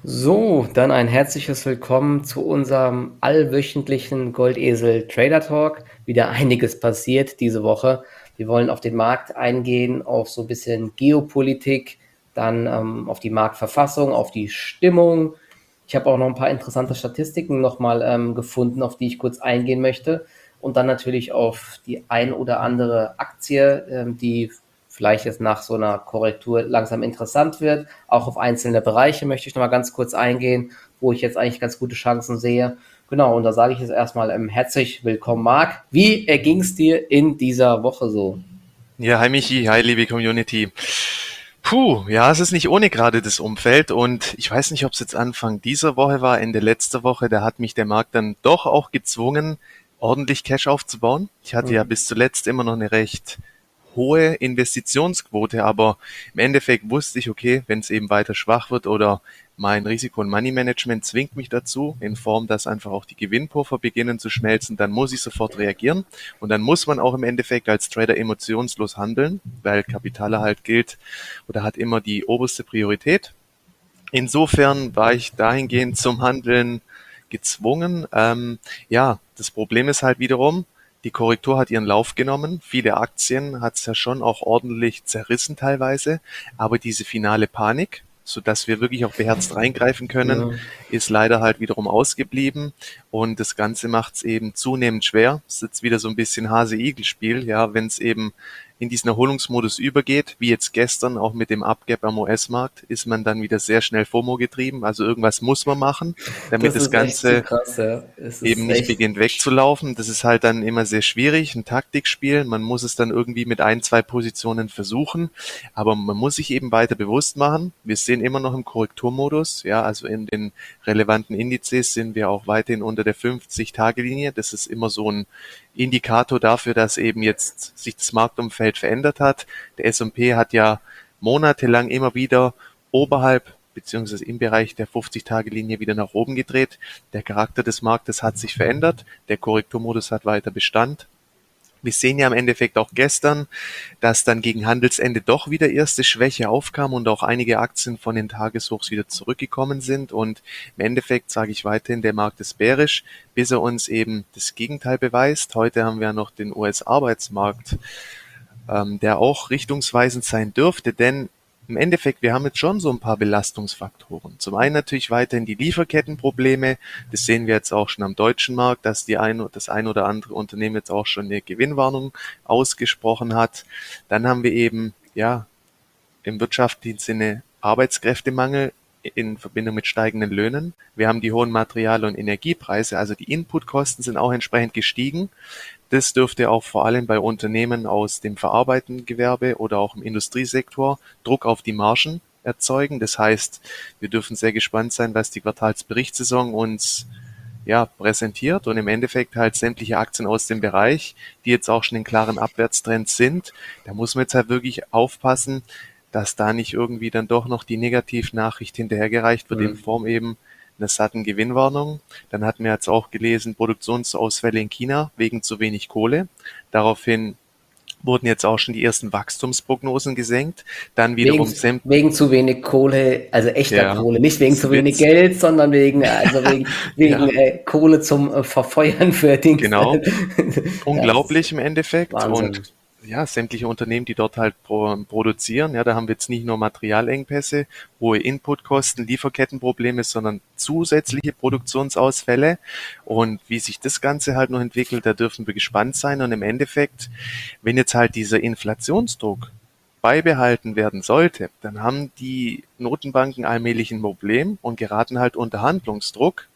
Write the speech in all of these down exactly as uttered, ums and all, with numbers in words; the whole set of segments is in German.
So, dann ein herzliches Willkommen zu unserem allwöchentlichen Goldesel Trader Talk. Wieder einiges passiert diese Woche. Wir wollen auf den Markt eingehen, auf so ein bisschen Geopolitik, dann ähm, auf die Marktverfassung, auf die Stimmung. Ich habe auch noch ein paar interessante Statistiken nochmal ähm, gefunden, auf die ich kurz eingehen möchte. Und dann natürlich auf die ein oder andere Aktie, ähm, die vielleicht jetzt nach so einer Korrektur langsam interessant wird. Auch auf einzelne Bereiche möchte ich noch mal ganz kurz eingehen, wo ich jetzt eigentlich ganz gute Chancen sehe. Genau, und da sage ich jetzt erstmal ähm, herzlich willkommen, Marc. Wie erging es dir in dieser Woche so? Ja, hi Michi, hi liebe Community. Puh, ja, es ist nicht ohne gerade das Umfeld und ich weiß nicht, ob es jetzt Anfang dieser Woche war, Ende letzter Woche, da hat mich der Markt dann doch auch gezwungen, ordentlich Cash aufzubauen. Ich hatte ja Mhm. bis zuletzt immer noch eine recht hohe Investitionsquote, aber im Endeffekt wusste ich, okay, wenn es eben weiter schwach wird oder mein Risiko- und Money-Management zwingt mich dazu, in Form, dass einfach auch die Gewinnpuffer beginnen zu schmelzen, dann muss ich sofort reagieren. Und dann muss man auch im Endeffekt als Trader emotionslos handeln, weil Kapitalerhalt gilt oder hat immer die oberste Priorität. Insofern war ich dahingehend zum Handeln gezwungen. Ähm, ja, das Problem ist halt wiederum, die Korrektur hat ihren Lauf genommen. Viele Aktien hat es ja schon auch ordentlich zerrissen teilweise, aber diese finale Panik, so dass wir wirklich auch beherzt reingreifen können, Ja. ist leider halt wiederum ausgeblieben. Und das Ganze macht es eben zunehmend schwer. Es ist jetzt wieder so ein bisschen Hase-Igel-Spiel, ja, wenn es eben in diesen Erholungsmodus übergeht, wie jetzt gestern auch mit dem Upgap am U S-Markt, ist man dann wieder sehr schnell FOMO getrieben. Also irgendwas muss man machen, damit Das das ist echt zu Ganze krass, ja. Es eben ist nicht echt. beginnt wegzulaufen. Das ist halt dann immer sehr schwierig, ein Taktikspiel. Man muss es dann irgendwie mit ein, zwei Positionen versuchen, aber man muss sich eben weiter bewusst machen. Wir sind immer noch im Korrekturmodus, ja, also in den relevanten Indizes sind wir auch weiterhin unter der fünfzig-Tage-Linie. Das ist immer so ein Indikator dafür, dass eben jetzt sich das Marktumfeld verändert hat. Der S und P hat ja monatelang immer wieder oberhalb beziehungsweise im Bereich der fünfzig-Tage-Linie wieder nach oben gedreht. Der Charakter des Marktes hat sich verändert, der Korrekturmodus hat weiter Bestand. Wir sehen ja im Endeffekt auch gestern, dass dann gegen Handelsende doch wieder erste Schwäche aufkam und auch einige Aktien von den Tageshochs wieder zurückgekommen sind. Und im Endeffekt sage ich weiterhin, der Markt ist bärisch, bis er uns eben das Gegenteil beweist. Heute haben wir ja noch den U S-Arbeitsmarkt, ähm, der auch richtungsweisend sein dürfte, denn im Endeffekt, wir haben jetzt schon so ein paar Belastungsfaktoren. Zum einen natürlich weiterhin die Lieferkettenprobleme. Das sehen wir jetzt auch schon am deutschen Markt, dass die ein, das ein oder andere Unternehmen jetzt auch schon eine Gewinnwarnung ausgesprochen hat. Dann haben wir eben, ja, im wirtschaftlichen Sinne Arbeitskräftemangel in Verbindung mit steigenden Löhnen. Wir haben die hohen Material- und Energiepreise, also die Inputkosten sind auch entsprechend gestiegen. Das dürfte auch vor allem bei Unternehmen aus dem verarbeitenden Gewerbe oder auch im Industriesektor Druck auf die Margen erzeugen. Das heißt, wir dürfen sehr gespannt sein, was die Quartalsberichtssaison uns ja, präsentiert und im Endeffekt halt sämtliche Aktien aus dem Bereich, die jetzt auch schon in klaren Abwärtstrends sind. Da muss man jetzt halt wirklich aufpassen, dass da nicht irgendwie dann doch noch die Negativnachricht hinterhergereicht wird in Mhm. Form eben einer satten Gewinnwarnung. Dann hatten wir jetzt auch gelesen, Produktionsausfälle in China wegen zu wenig Kohle. Daraufhin wurden jetzt auch schon die ersten Wachstumsprognosen gesenkt. Dann Wegen, wiederum sämt wegen zu wenig Kohle, also echter ja, Kohle, nicht wegen ist zu ein wenig Witz. Geld, sondern wegen, äh, also wegen, wegen Ja, äh, Kohle zum äh, Verfeuern für Dings. genau. Ja, das ist Unglaublich im Endeffekt und Wahnsinn. ja, sämtliche Unternehmen, die dort halt pro, produzieren, ja, da haben wir jetzt nicht nur Materialengpässe, hohe Inputkosten, Lieferkettenprobleme, sondern zusätzliche Produktionsausfälle und wie sich das Ganze halt noch entwickelt, da dürfen wir gespannt sein und im Endeffekt, wenn jetzt halt dieser Inflationsdruck beibehalten werden sollte, dann haben die Notenbanken allmählich ein Problem und geraten halt unter Handlungsdruck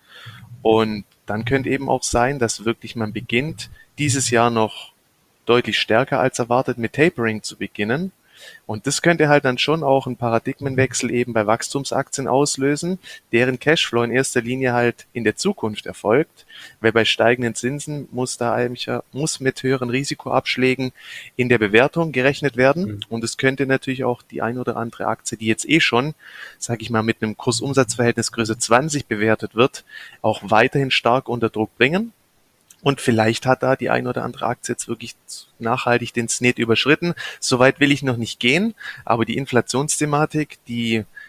und dann könnte eben auch sein, dass wirklich man beginnt, dieses Jahr noch deutlich stärker als erwartet mit Tapering zu beginnen. Und das könnte halt dann schon auch einen Paradigmenwechsel eben bei Wachstumsaktien auslösen, deren Cashflow in erster Linie halt in der Zukunft erfolgt, weil bei steigenden Zinsen muss da eigentlich ja- muss mit höheren Risikoabschlägen in der Bewertung gerechnet werden. Mhm. Und es könnte natürlich auch die ein oder andere Aktie, die jetzt eh schon, sage ich mal, mit einem Kursumsatzverhältnis Größe zwanzig bewertet wird, auch weiterhin stark unter Druck bringen. Und vielleicht hat da die ein oder andere Aktie jetzt wirklich nachhaltig den Sneet überschritten. Soweit will ich noch nicht gehen, aber die Inflationsthematik, die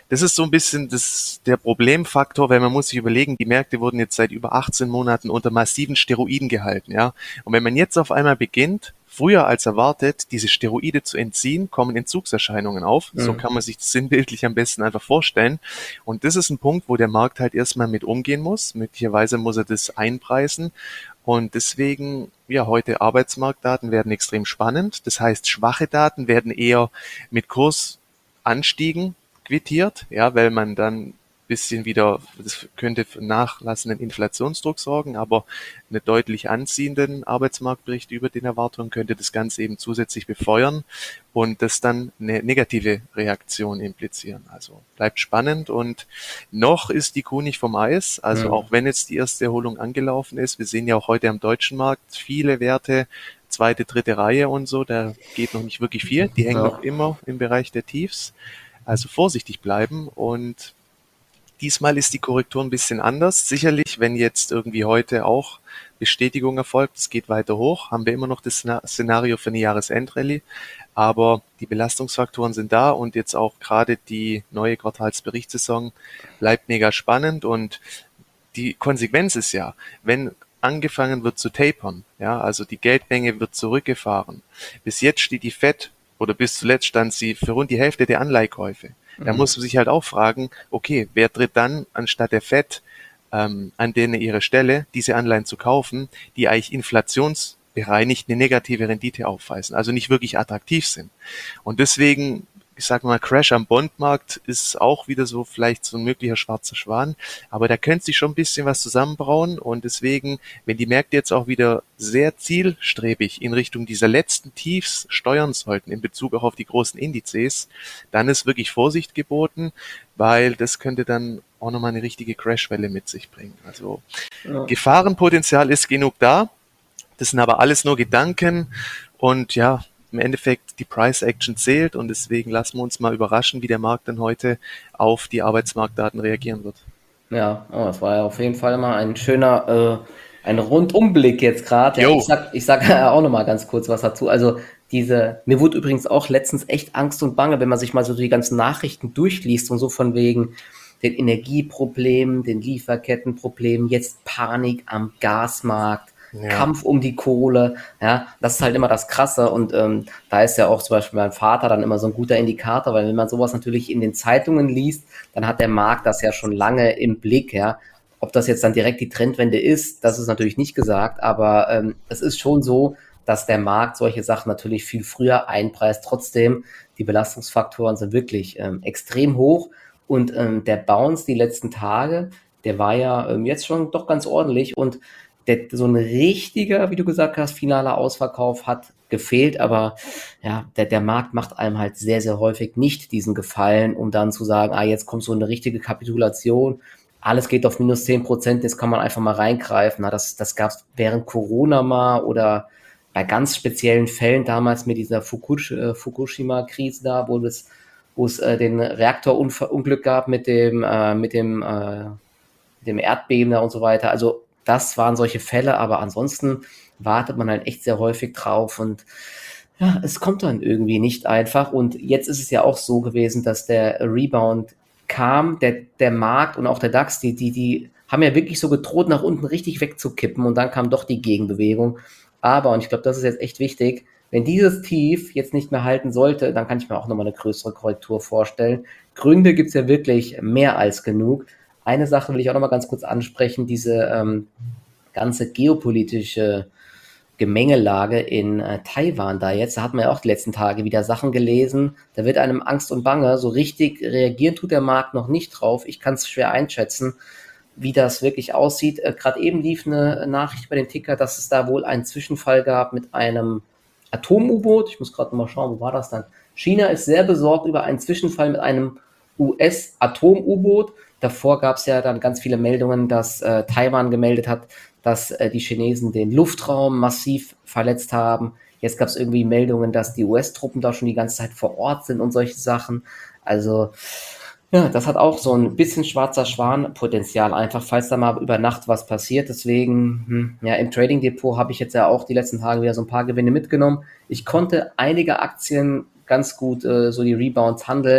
das ist so ein bisschen das, der Problemfaktor, weil man muss sich überlegen, die Märkte wurden jetzt seit über achtzehn Monaten unter massiven Steroiden gehalten, ja. Und wenn man jetzt auf einmal beginnt, früher als erwartet, diese Steroide zu entziehen, kommen Entzugserscheinungen auf. So Mhm. kann man sich das sinnbildlich am besten einfach vorstellen. Und das ist ein Punkt, wo der Markt halt erstmal mit umgehen muss. Möglicherweise muss er das einpreisen. Und deswegen, ja, heute Arbeitsmarktdaten werden extrem spannend. Das heißt, schwache Daten werden eher mit Kursanstiegen quittiert, ja, weil man dann bisschen wieder, das könnte für nachlassenden Inflationsdruck sorgen, aber einen deutlich anziehenden Arbeitsmarktbericht über den Erwartungen könnte das Ganze eben zusätzlich befeuern und das dann eine negative Reaktion implizieren. Also bleibt spannend und noch ist die Kuh nicht vom Eis. Also Mhm. auch wenn jetzt die erste Erholung angelaufen ist, wir sehen ja auch heute am deutschen Markt viele Werte, zweite, dritte Reihe und so, da geht noch nicht wirklich viel. Die hängen noch Ja. immer im Bereich der Tiefs. Also vorsichtig bleiben und diesmal ist die Korrektur ein bisschen anders. Sicherlich, wenn jetzt irgendwie heute auch Bestätigung erfolgt, es geht weiter hoch, haben wir immer noch das Szenario für eine Jahresendrallye. Aber die Belastungsfaktoren sind da und jetzt auch gerade die neue Quartalsberichtssaison bleibt mega spannend und die Konsequenz ist ja, wenn angefangen wird zu tapern, ja, also die Geldmenge wird zurückgefahren. Bis jetzt steht die Fed oder bis zuletzt stand sie für rund die Hälfte der Anleihkäufe. Da Mhm. muss man sich halt auch fragen, okay, wer tritt dann anstatt der Fed ähm, an denen ihre Stelle, diese Anleihen zu kaufen, die eigentlich inflationsbereinigt eine negative Rendite aufweisen, also nicht wirklich attraktiv sind. Und deswegen, ich sag mal, Crash am Bondmarkt ist auch wieder so vielleicht so ein möglicher schwarzer Schwan, aber da könnte sich schon ein bisschen was zusammenbrauen und deswegen, wenn die Märkte jetzt auch wieder sehr zielstrebig in Richtung dieser letzten Tiefs steuern sollten in Bezug auch auf die großen Indizes, dann ist wirklich Vorsicht geboten, weil das könnte dann auch nochmal eine richtige Crashwelle mit sich bringen. Also Ja. Gefahrenpotenzial ist genug da, das sind aber alles nur Gedanken und ja, im Endeffekt die Price Action zählt und deswegen lassen wir uns mal überraschen, wie der Markt dann heute auf die Arbeitsmarktdaten reagieren wird. Ja, oh, das war ja auf jeden Fall mal ein schöner, äh, ein Rundumblick jetzt gerade. Ja, Jo, ich sag, ich sag auch noch mal ganz kurz was dazu. Also diese, mir wurde übrigens auch letztens echt Angst und Bange, wenn man sich mal so die ganzen Nachrichten durchliest und so von wegen den Energieproblemen, den Lieferkettenproblemen, jetzt Panik am Gasmarkt, ja, Kampf um die Kohle. Ja, das ist halt immer das Krasse und ähm, da ist ja auch zum Beispiel mein Vater dann immer so ein guter Indikator, weil wenn man sowas natürlich in den Zeitungen liest, dann hat der Markt das ja schon lange im Blick, ja. Ob das jetzt dann direkt die Trendwende ist, das ist natürlich nicht gesagt, aber ähm, es ist schon so, dass der Markt solche Sachen natürlich viel früher einpreist. Trotzdem, die Belastungsfaktoren sind wirklich ähm, extrem hoch und ähm, der Bounce die letzten Tage, der war ja ähm, jetzt schon doch ganz ordentlich und der, so ein richtiger, wie du gesagt hast, finaler Ausverkauf hat gefehlt, aber ja, der, der Markt macht einem halt sehr, sehr häufig nicht diesen Gefallen, um dann zu sagen, ah, jetzt kommt so eine richtige Kapitulation, alles geht auf minus zehn Prozent, jetzt kann man einfach mal reingreifen. Na, das das gab es während Corona mal oder bei ganz speziellen Fällen damals mit dieser Fukush äh, Fukushima-Krise da, wo es, wo es äh, den Reaktorunglück gab mit dem, äh, mit dem, äh, mit dem Erdbeben da und so weiter. Also das waren solche Fälle, aber ansonsten wartet man halt echt sehr häufig drauf und ja, es kommt dann irgendwie nicht einfach. Und jetzt ist es ja auch so gewesen, dass der Rebound kam, der, der Markt und auch der DAX, die, die, die haben ja wirklich so gedroht, nach unten richtig wegzukippen und dann kam doch die Gegenbewegung. Aber, und ich glaube, das ist jetzt echt wichtig, wenn dieses Tief jetzt nicht mehr halten sollte, dann kann ich mir auch nochmal eine größere Korrektur vorstellen. Gründe gibt es ja wirklich mehr als genug. Eine Sache will ich auch nochmal ganz kurz ansprechen, diese ähm, ganze geopolitische Gemengelage in äh, Taiwan da jetzt. Da hat man ja auch die letzten Tage wieder Sachen gelesen. Da wird einem Angst und Bange. So richtig reagieren tut der Markt noch nicht drauf. Ich kann es schwer einschätzen, wie das wirklich aussieht. Äh, Gerade eben lief eine Nachricht bei den Ticker, dass es da wohl einen Zwischenfall gab mit einem Atom-U-Boot. Ich muss gerade mal schauen, wo war das dann? China ist sehr besorgt über einen Zwischenfall mit einem U S-Atom-U-Boot. Davor gab es ja dann ganz viele Meldungen, dass äh, Taiwan gemeldet hat, dass äh, die Chinesen den Luftraum massiv verletzt haben. Jetzt gab es irgendwie Meldungen, dass die U S-Truppen da schon die ganze Zeit vor Ort sind und solche Sachen. Also ja, das hat auch so ein bisschen schwarzer Schwan-Potenzial, einfach falls da mal über Nacht was passiert. Deswegen, hm, ja, im Trading Depot habe ich jetzt ja auch die letzten Tage wieder so ein paar Gewinne mitgenommen. Ich konnte einige Aktien ganz gut äh, so die Rebounds handeln.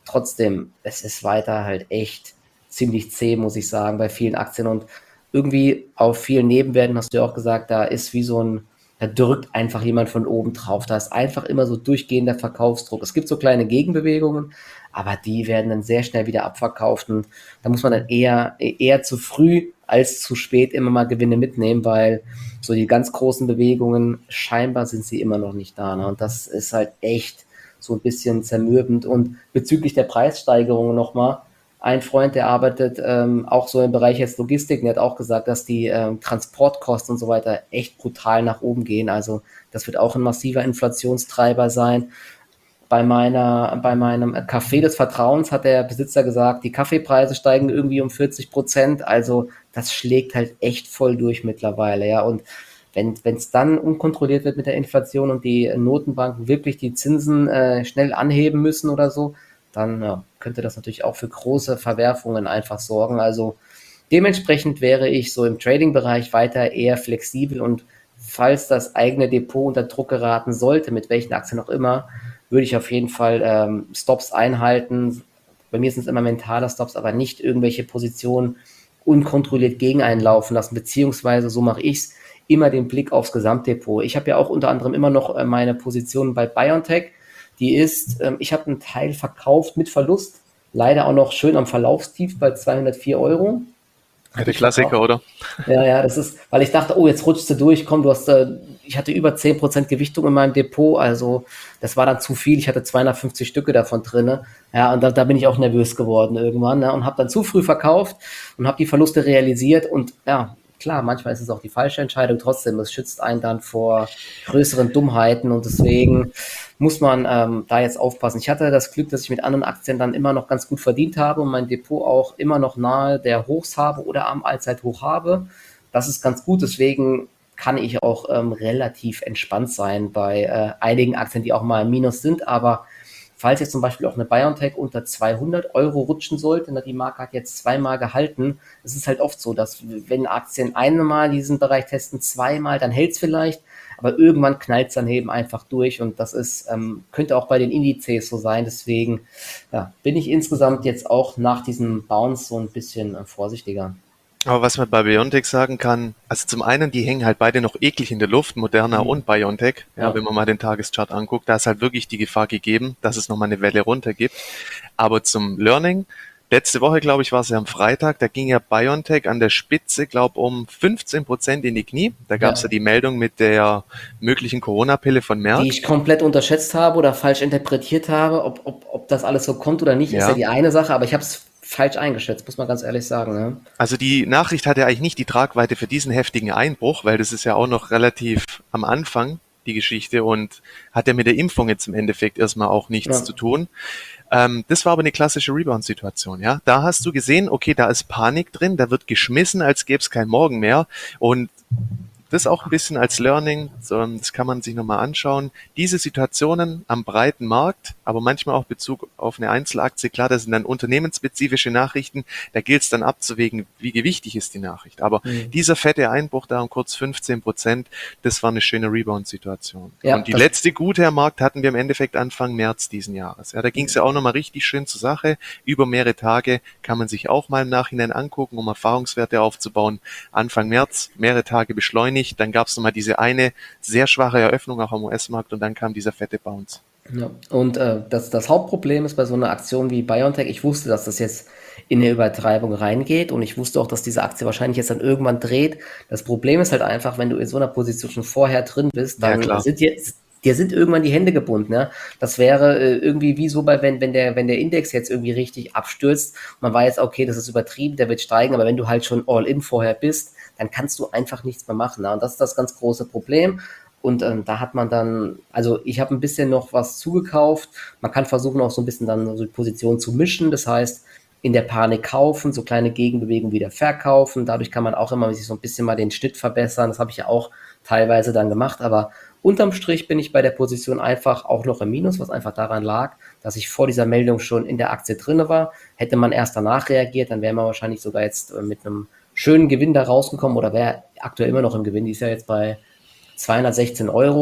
trotzdem, es ist weiter halt echt ziemlich zäh, muss ich sagen, bei vielen Aktien und irgendwie auf vielen Nebenwerten, hast du ja auch gesagt, da ist wie so ein, da drückt einfach jemand von oben drauf. Da ist einfach immer so durchgehender Verkaufsdruck. Es gibt so kleine Gegenbewegungen, aber die werden dann sehr schnell wieder abverkauft und da muss man dann eher, eher zu früh als zu spät immer mal Gewinne mitnehmen, weil so die ganz großen Bewegungen, scheinbar sind sie immer noch nicht da. Ne? Und das ist halt echt so ein bisschen zermürbend. Und bezüglich der Preissteigerungen nochmal, ein Freund, der arbeitet ähm, auch so im Bereich jetzt Logistik, der hat auch gesagt, dass die ähm, Transportkosten und so weiter echt brutal nach oben gehen. Also das wird auch ein massiver Inflationstreiber sein. Bei meiner, bei meinem Café des Vertrauens hat der Besitzer gesagt, die Kaffeepreise steigen irgendwie um vierzig Prozent. Also das schlägt halt echt voll durch mittlerweile, ja. Und wenn wenn es dann unkontrolliert wird mit der Inflation und die Notenbanken wirklich die Zinsen äh, schnell anheben müssen oder so, dann ja, könnte das natürlich auch für große Verwerfungen einfach sorgen. Also dementsprechend wäre ich so im Trading-Bereich weiter eher flexibel und falls das eigene Depot unter Druck geraten sollte, mit welchen Aktien auch immer, würde ich auf jeden Fall ähm, Stops einhalten. Bei mir sind es immer mentale Stops, aber nicht irgendwelche Positionen unkontrolliert gegen einen laufen lassen, beziehungsweise so mache ich es, immer den Blick aufs Gesamtdepot. Ich habe ja auch unter anderem immer noch äh, meine Position bei BioNTech. Die ist, ähm, ich habe einen Teil verkauft mit Verlust, leider auch noch schön am Verlaufstief bei zweihundertvier Euro. Ja, Habe der ich verkauft. Klassiker, oder? Ja, ja, das ist, weil ich dachte, oh, jetzt rutschst du durch, komm, du hast, äh, ich hatte über zehn Prozent Gewichtung in meinem Depot, also das war dann zu viel, ich hatte zweihundertfünfzig Stücke davon drinne, ja, und da, da bin ich auch nervös geworden irgendwann, ne, und habe dann zu früh verkauft und habe die Verluste realisiert und ja, klar, manchmal ist es auch die falsche Entscheidung, trotzdem, es schützt einen dann vor größeren Dummheiten und deswegen muss man ähm, da jetzt aufpassen. Ich hatte das Glück, dass ich mit anderen Aktien dann immer noch ganz gut verdient habe und mein Depot auch immer noch nahe der Hochs habe oder am Allzeithoch habe. Das ist ganz gut, deswegen kann ich auch ähm, relativ entspannt sein bei äh, einigen Aktien, die auch mal im Minus sind, aber falls jetzt zum Beispiel auch eine BioNTech unter zweihundert Euro rutschen sollte, die Marke hat jetzt zweimal gehalten, es ist halt oft so, dass wenn Aktien einmal diesen Bereich testen, zweimal, dann hält es vielleicht, aber irgendwann knallt es dann eben einfach durch und das ist, ähm, könnte auch bei den Indizes so sein, deswegen ja, bin ich insgesamt jetzt auch nach diesem Bounce so ein bisschen äh, vorsichtiger. Aber was man bei BioNTech sagen kann, also zum einen, die hängen halt beide noch eklig in der Luft, Moderna Mhm. und BioNTech. Ja, Ja. wenn man mal den Tageschart anguckt, da ist halt wirklich die Gefahr gegeben, dass es nochmal eine Welle runter gibt. Aber zum Learning, letzte Woche, glaube ich, war es ja am Freitag, da ging ja BioNTech an der Spitze, glaube um fünfzehn Prozent in die Knie. Da gab es ja Ja, die Meldung mit der möglichen Corona-Pille von die Merck. ich komplett unterschätzt habe oder falsch interpretiert habe, ob, ob, ob das alles so kommt oder nicht, ist ja Ja, die eine Sache, aber ich habe es falsch eingeschätzt, muss man ganz ehrlich sagen. Ne? also die Nachricht hatte eigentlich nicht die Tragweite für diesen heftigen Einbruch, weil das ist ja auch noch relativ am Anfang, die Geschichte, und hat ja mit der Impfung jetzt im Endeffekt erstmal auch nichts Ja. zu tun. Ähm, das war aber eine klassische Rebound-Situation, ja. Da hast du gesehen, okay, da ist Panik drin, da wird geschmissen, als gäbe es kein Morgen mehr. Und das auch ein bisschen als Learning, so, das kann man sich nochmal anschauen. Diese Situationen am breiten Markt, aber manchmal auch Bezug auf eine Einzelaktie, klar, das sind dann unternehmensspezifische Nachrichten, da gilt es dann abzuwägen, wie gewichtig ist die Nachricht. Aber Mhm. dieser fette Einbruch da um kurz fünfzehn Prozent, das war eine schöne Rebound-Situation. Ja, Und die das, letzte gute am Markt hatten wir im Endeffekt Anfang März diesen Jahres. Ja, da ging es ja auch nochmal richtig schön zur Sache. Über mehrere Tage kann man sich auch mal im Nachhinein angucken, um Erfahrungswerte aufzubauen. Anfang März, mehrere Tage beschleunigt. Dann gab es nochmal diese eine sehr schwache Eröffnung auch am U S-Markt und dann kam dieser fette Bounce. ja. Und äh, das, das Hauptproblem ist bei so einer Aktion wie BioNTech, ich wusste, dass das jetzt in eine Übertreibung reingeht und ich wusste auch, dass diese Aktie wahrscheinlich jetzt dann irgendwann dreht. Das Problem ist halt einfach, wenn du in so einer Position schon vorher drin bist, Ja, dann klar. sind jetzt dir sind irgendwann die Hände gebunden, ja. Das wäre äh, irgendwie wie so bei, wenn, wenn der, wenn der Index jetzt irgendwie richtig abstürzt, man weiß, okay, das ist übertrieben, der wird steigen, aber wenn du halt schon all in vorher bist, dann kannst du einfach nichts mehr machen. Ja? Und das ist das ganz große Problem. Und ähm, da hat man dann, also ich habe ein bisschen noch was zugekauft. Man kann versuchen auch so ein bisschen dann so die Position zu mischen. Das heißt, in der Panik kaufen, so kleine Gegenbewegungen wieder verkaufen. Dadurch kann man auch immer sich so ein bisschen mal den Schnitt verbessern. Das habe ich ja auch teilweise dann gemacht. Aber unterm Strich bin ich bei der Position einfach auch noch im Minus, was einfach daran lag, dass ich vor dieser Meldung schon in der Aktie drinne war. Hätte man erst danach reagiert, dann wäre man wahrscheinlich sogar jetzt äh, mit einem schönen Gewinn da rausgekommen oder wäre aktuell immer noch im Gewinn. Die ist ja jetzt bei zweihundertsechzehn Euro.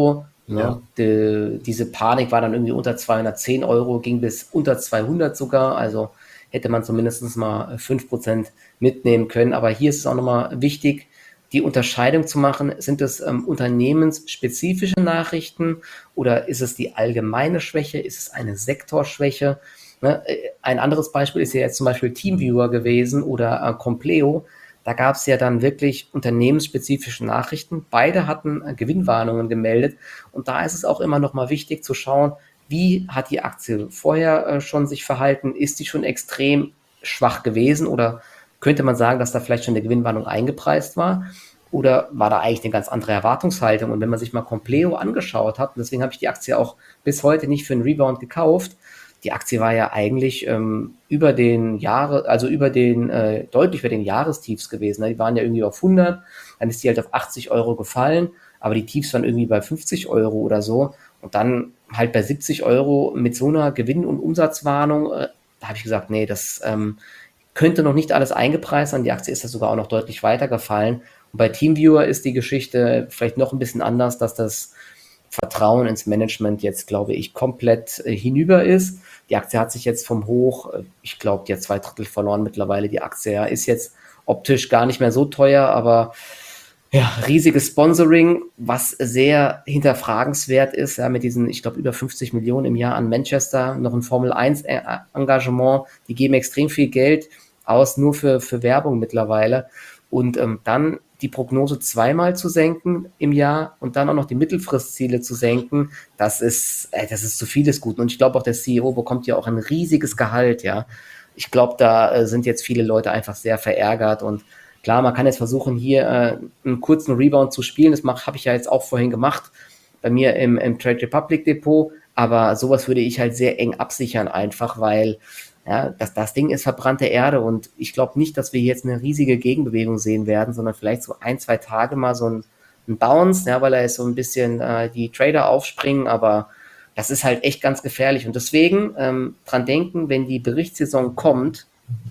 Ne? Die, diese Panik war dann irgendwie unter zweihundertzehn Euro, ging bis unter zweihundert sogar, also hätte man zumindest mal fünf Prozent mitnehmen können. Aber hier ist es auch nochmal wichtig, die Unterscheidung zu machen, sind es ähm, unternehmensspezifische Nachrichten oder ist es die allgemeine Schwäche, ist es eine Sektorschwäche? Ne? Ein anderes Beispiel ist ja jetzt zum Beispiel Teamviewer gewesen oder äh, Compleo. Da gab es ja dann wirklich unternehmensspezifische Nachrichten. Beide hatten äh, Gewinnwarnungen gemeldet. Und da ist es auch immer noch mal wichtig zu schauen, wie hat die Aktie vorher äh, schon sich verhalten? Ist die schon extrem schwach gewesen? Oder könnte man sagen, dass da vielleicht schon eine Gewinnwarnung eingepreist war? Oder war da eigentlich eine ganz andere Erwartungshaltung? Und wenn man sich mal Compleo angeschaut hat, und deswegen habe ich die Aktie auch bis heute nicht für einen Rebound gekauft, die Aktie war ja eigentlich ähm, über den Jahre, also über den, äh, deutlich über den Jahrestiefs gewesen. Ne? Die waren ja irgendwie auf hundert, dann ist die halt auf achtzig Euro gefallen, aber die Tiefs waren irgendwie bei fünfzig Euro oder so. Und dann halt bei siebzig Euro mit so einer Gewinn- und Umsatzwarnung, äh, da habe ich gesagt, nee, das ähm, könnte noch nicht alles eingepreist sein. Die Aktie ist ja sogar auch noch deutlich weiter gefallen. Und bei Teamviewer ist die Geschichte vielleicht noch ein bisschen anders, dass das Vertrauen ins Management jetzt, glaube ich, komplett äh, hinüber ist. Die Aktie hat sich jetzt vom Hoch, äh, ich glaube, die hat zwei Drittel verloren mittlerweile. Die Aktie ja, ist jetzt optisch gar nicht mehr so teuer, aber ja, riesiges Sponsoring, was sehr hinterfragenswert ist, ja, mit diesen, ich glaube, über fünfzig Millionen im Jahr an Manchester, noch ein Formel eins Engagement, die geben extrem viel Geld aus, nur für, für Werbung mittlerweile. Und ähm, dann die Prognose zweimal zu senken im Jahr und dann auch noch die Mittelfristziele zu senken, das ist, äh, das ist zu vieles Guten. Und ich glaube auch, der C E O bekommt ja auch ein riesiges Gehalt, ja. Ich glaube, da äh, sind jetzt viele Leute einfach sehr verärgert und klar, man kann jetzt versuchen, hier äh, einen kurzen Rebound zu spielen. Das habe ich ja jetzt auch vorhin gemacht bei mir im, im Trade Republic Depot. Aber sowas würde ich halt sehr eng absichern einfach, weil ja, das, das Ding ist verbrannte Erde und ich glaube nicht, dass wir jetzt eine riesige Gegenbewegung sehen werden, sondern vielleicht so ein, zwei Tage mal so ein, ein Bounce, ja, weil da ist so ein bisschen äh, die Trader aufspringen, aber das ist halt echt ganz gefährlich. Und deswegen ähm, dran denken, wenn die Berichtssaison kommt,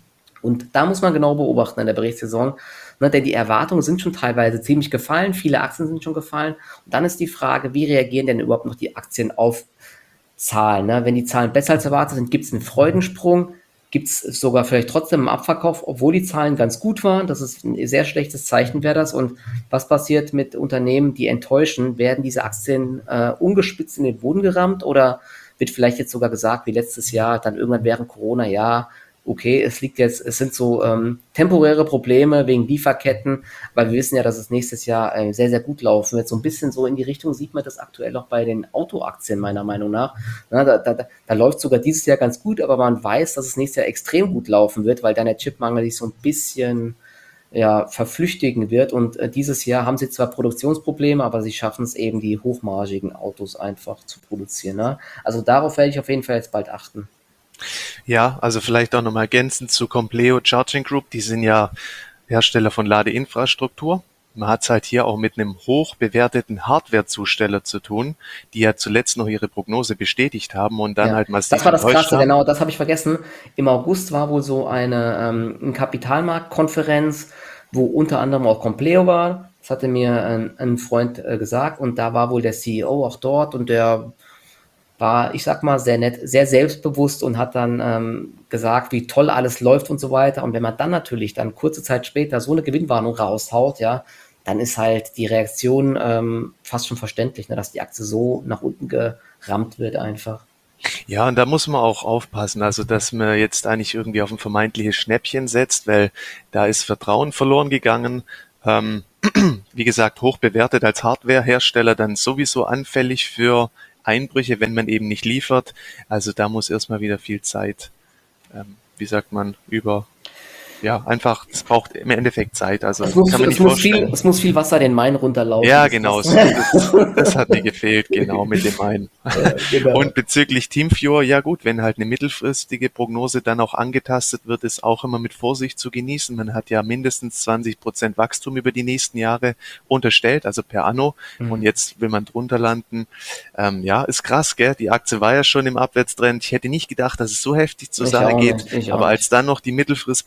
und da muss man genau beobachten in der Berichtssaison, ne, denn die Erwartungen sind schon teilweise ziemlich gefallen, viele Aktien sind schon gefallen. Und dann ist die Frage, wie reagieren denn überhaupt noch die Aktien auf Zahlen? Ne? Wenn die Zahlen besser als erwartet sind, gibt es einen Freudensprung, gibt es sogar vielleicht trotzdem einen Abverkauf, obwohl die Zahlen ganz gut waren. Das ist ein sehr schlechtes Zeichen, wäre das. Und was passiert mit Unternehmen, die enttäuschen? Werden diese Aktien äh, ungespitzt in den Boden gerammt oder wird vielleicht jetzt sogar gesagt, wie letztes Jahr, dann irgendwann während Corona, ja, okay, es liegt jetzt, es sind so ähm, temporäre Probleme wegen Lieferketten, weil wir wissen ja, dass es nächstes Jahr äh, sehr, sehr gut laufen wird. So ein bisschen so in die Richtung sieht man das aktuell auch bei den Autoaktien, meiner Meinung nach. Na, da, da, da läuft sogar dieses Jahr ganz gut, aber man weiß, dass es nächstes Jahr extrem gut laufen wird, weil dann der Chipmangel sich so ein bisschen ja, verflüchtigen wird. Und äh, dieses Jahr haben sie zwar Produktionsprobleme, aber sie schaffen es eben, die hochmargigen Autos einfach zu produzieren. Ne? Also darauf werde ich auf jeden Fall jetzt bald achten. Ja, also vielleicht auch nochmal ergänzend zu Compleo Charging Group. Die sind ja Hersteller von Ladeinfrastruktur. Man hat es halt hier auch mit einem hoch bewerteten Hardwarezusteller zu tun, die ja zuletzt noch ihre Prognose bestätigt haben und dann Ja, halt massiv das war das enttäuscht Krasse, haben. genau, das habe ich vergessen. Im August war wohl so eine, ähm, eine Kapitalmarktkonferenz, wo unter anderem auch Compleo war. Das hatte mir ein, ein Freund äh, gesagt und da war wohl der C E O auch dort und der war, ich sag mal, sehr nett, sehr selbstbewusst und hat dann ähm, gesagt, wie toll alles läuft und so weiter. Und wenn man dann natürlich dann kurze Zeit später so eine Gewinnwarnung raushaut, ja, dann ist halt die Reaktion ähm, fast schon verständlich, ne, dass die Aktie so nach unten gerammt wird einfach. Ja, und da muss man auch aufpassen, also dass man jetzt eigentlich irgendwie auf ein vermeintliches Schnäppchen setzt, weil da ist Vertrauen verloren gegangen. Ähm, wie gesagt, hoch bewertet als Hardwarehersteller, dann sowieso anfällig für Einbrüche, wenn man eben nicht liefert. Also da muss erstmal wieder viel Zeit, ähm, wie sagt man, über, ja, einfach, es braucht im Endeffekt Zeit. Also Es muss, kann man es nicht muss viel, vorstellen. es muss viel Wasser den Main runterlaufen. Ja, Bis genau, das so, das, das hat mir gefehlt, genau, mit dem einen. ja, genau. Und bezüglich Teamviewer, ja gut, wenn halt eine mittelfristige Prognose dann auch angetastet wird, ist auch immer mit Vorsicht zu genießen. Man hat ja mindestens zwanzig Prozent Wachstum über die nächsten Jahre unterstellt, also per anno. Und Mhm. jetzt will man drunter landen. Ähm, ja, ist krass, gell? Die Aktie war ja schon im Abwärtstrend. Ich hätte nicht gedacht, dass es so heftig zur Ich Sache auch geht. nicht, ich auch Aber als nicht. dann noch die Mittelfristprognose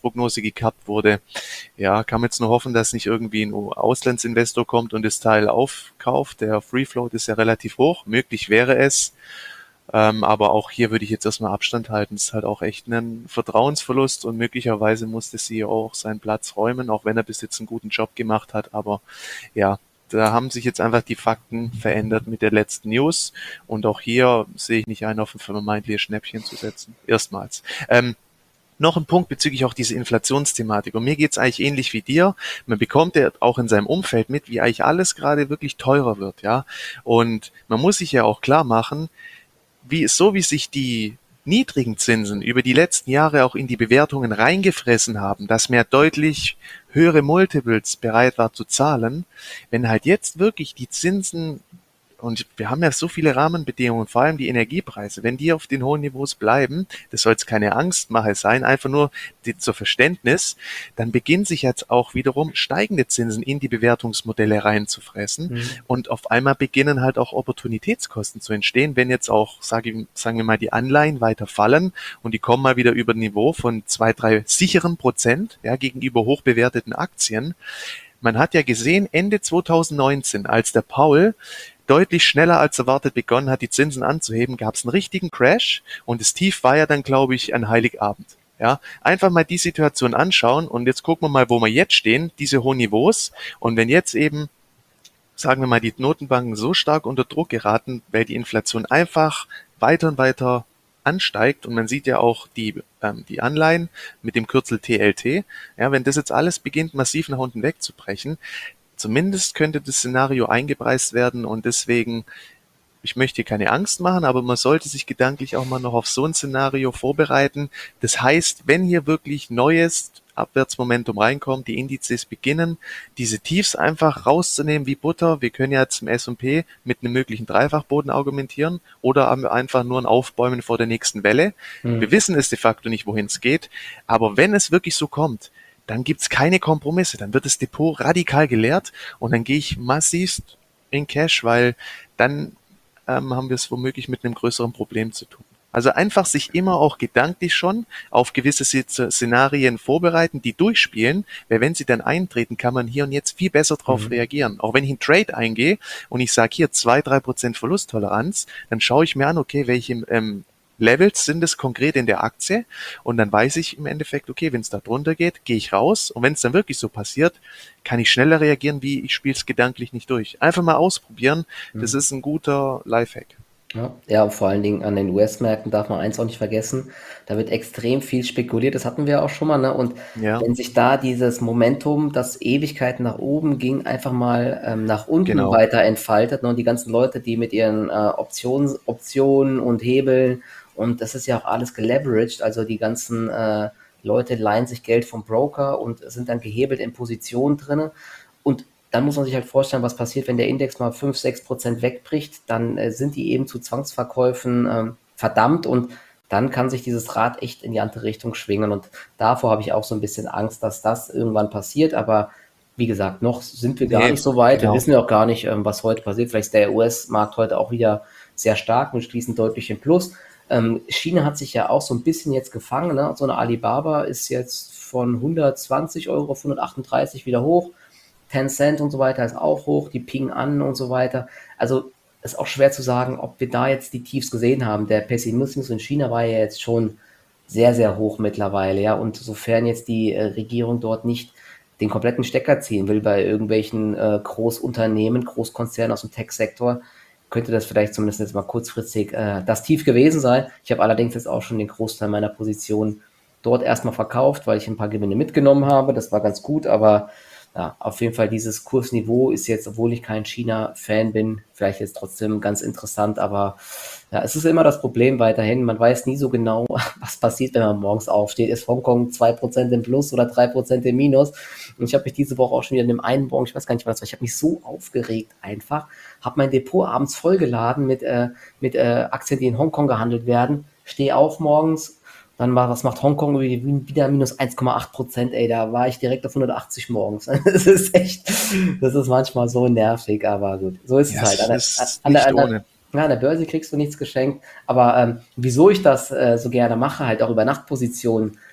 gekappt wurde. Ja, kann man jetzt nur hoffen, dass nicht irgendwie ein Auslandsinvestor kommt und das Teil aufkauft. Der Free Float ist ja relativ hoch. Möglich wäre es. Ähm, aber auch hier würde ich jetzt erstmal Abstand halten. Es ist halt auch echt ein Vertrauensverlust und möglicherweise muss der C E O auch seinen Platz räumen, auch wenn er bis jetzt einen guten Job gemacht hat. Aber ja, da haben sich jetzt einfach die Fakten verändert mit der letzten News. Und auch hier sehe ich nicht ein, auf ein vermeintliches Schnäppchen zu setzen. Erstmals. Ähm, noch ein Punkt bezüglich auch dieser Inflationsthematik. Und mir geht's eigentlich ähnlich wie dir. Man bekommt ja auch in seinem Umfeld mit, wie eigentlich alles gerade wirklich teurer wird, ja. Und man muss sich ja auch klar machen, wie so wie sich die niedrigen Zinsen über die letzten Jahre auch in die Bewertungen reingefressen haben, dass man ja deutlich höhere Multiples bereit war zu zahlen, wenn halt jetzt wirklich die Zinsen, und wir haben ja so viele Rahmenbedingungen, vor allem die Energiepreise, wenn die auf den hohen Niveaus bleiben, das soll jetzt keine Angstmache sein, einfach nur die, zur Verständnis, dann beginnen sich jetzt auch wiederum steigende Zinsen in die Bewertungsmodelle reinzufressen Mhm. und auf einmal beginnen halt auch Opportunitätskosten zu entstehen, wenn jetzt auch, sage, sagen wir mal, die Anleihen weiter fallen und die kommen mal wieder über ein Niveau von zwei, drei sicheren Prozent, ja, gegenüber hochbewerteten Aktien. Man hat ja gesehen, Ende zweitausendneunzehn, als der Paul deutlich schneller als erwartet begonnen hat, die Zinsen anzuheben, gab es einen richtigen Crash und das Tief war ja dann, glaube ich, an Heiligabend. Ja, einfach mal die Situation anschauen und jetzt gucken wir mal, wo wir jetzt stehen, diese hohen Niveaus. Und wenn jetzt eben, sagen wir mal, die Notenbanken so stark unter Druck geraten, weil die Inflation einfach weiter und weiter ansteigt und man sieht ja auch die, ähm, die Anleihen mit dem Kürzel T L T, ja, wenn das jetzt alles beginnt, massiv nach unten wegzubrechen, zumindest könnte das Szenario eingepreist werden und deswegen, ich möchte hier keine Angst machen, aber man sollte sich gedanklich auch mal noch auf so ein Szenario vorbereiten. Das heißt, wenn hier wirklich neues Abwärtsmomentum reinkommt, die Indizes beginnen, diese Tiefs einfach rauszunehmen wie Butter. Wir können ja zum S und P mit einem möglichen Dreifachboden argumentieren oder einfach nur ein Aufbäumen vor der nächsten Welle. Mhm. Wir wissen es de facto nicht, wohin es geht, aber wenn es wirklich so kommt, dann gibt's keine Kompromisse, dann wird das Depot radikal geleert und dann gehe ich massivst in Cash, weil dann ähm, haben wir es womöglich mit einem größeren Problem zu tun. Also einfach sich immer auch gedanklich schon auf gewisse Szenarien vorbereiten, die durchspielen, weil wenn sie dann eintreten, kann man hier und jetzt viel besser drauf Mhm. reagieren. Auch wenn ich einen Trade eingehe und ich sage hier zwei, drei Prozent Verlusttoleranz, dann schaue ich mir an, okay, welche ähm, Levels sind es konkret in der Aktie und dann weiß ich im Endeffekt, okay, wenn es da drunter geht, gehe ich raus und wenn es dann wirklich so passiert, kann ich schneller reagieren, wie ich spiele es gedanklich nicht durch. Einfach mal ausprobieren, das Mhm. ist ein guter Lifehack. Ja, ja, und vor allen Dingen an den U S-Märkten darf man eins auch nicht vergessen, da wird extrem viel spekuliert, das hatten wir auch schon mal, ne? Und Ja, wenn sich da dieses Momentum, das Ewigkeiten nach oben ging, einfach mal ähm, nach unten genau. weiter entfaltet, ne? Und die ganzen Leute, die mit ihren äh, Optionen, Optionen und Hebeln, und das ist ja auch alles geleveraged, also die ganzen äh, Leute leihen sich Geld vom Broker und sind dann gehebelt in Positionen drinne. Und dann muss man sich halt vorstellen, was passiert, wenn der Index mal fünf, sechs Prozent wegbricht, dann äh, sind die eben zu Zwangsverkäufen ähm, verdammt und dann kann sich dieses Rad echt in die andere Richtung schwingen und davor habe ich auch so ein bisschen Angst, dass das irgendwann passiert, aber wie gesagt, noch sind wir gar Nee, nicht so weit, wir genau. wissen ja auch gar nicht, ähm, was heute passiert, vielleicht ist der U S-Markt heute auch wieder sehr stark und schließen deutlich im Plus. Ähm, China hat sich ja auch so ein bisschen jetzt gefangen, ne? So eine Alibaba ist jetzt von hundertzwanzig Euro auf hundertachtunddreißig wieder hoch, Tencent und so weiter ist auch hoch, die Ping an und so weiter. Also ist auch schwer zu sagen, ob wir da jetzt die Tiefs gesehen haben. Der Pessimismus in China war ja jetzt schon sehr, sehr hoch mittlerweile, ja. Und sofern jetzt die äh, Regierung dort nicht den kompletten Stecker ziehen will bei irgendwelchen äh, Großunternehmen, Großkonzernen aus dem Tech-Sektor, könnte das vielleicht zumindest jetzt mal kurzfristig äh, das Tief gewesen sein. Ich habe allerdings jetzt auch schon den Großteil meiner Position dort erstmal verkauft, weil ich ein paar Gewinne mitgenommen habe. Das war ganz gut, aber ja, auf jeden Fall dieses Kursniveau ist jetzt, obwohl ich kein China-Fan bin, vielleicht jetzt trotzdem ganz interessant, aber ja, es ist immer das Problem weiterhin, man weiß nie so genau, was passiert, wenn man morgens aufsteht. Ist Hongkong zwei Prozent im Plus oder drei Prozent im Minus? Und ich habe mich diese Woche auch schon wieder in dem einen Morgen, ich weiß gar nicht, was das war, ich habe mich so aufgeregt einfach, habe mein Depot abends vollgeladen mit, äh, mit äh, Aktien, die in Hongkong gehandelt werden, stehe auf morgens, dann war, was macht Hongkong wieder minus eins Komma acht Prozent, ey, da war ich direkt auf hundertachtzig morgens. Das ist echt, das ist manchmal so nervig, aber gut, so ist es Ja, halt. An es der, ist an der, nicht an der, ohne. ja, an der Börse kriegst du nichts geschenkt, aber ähm, wieso ich das äh, so gerne mache, halt auch über Nachtpositionen,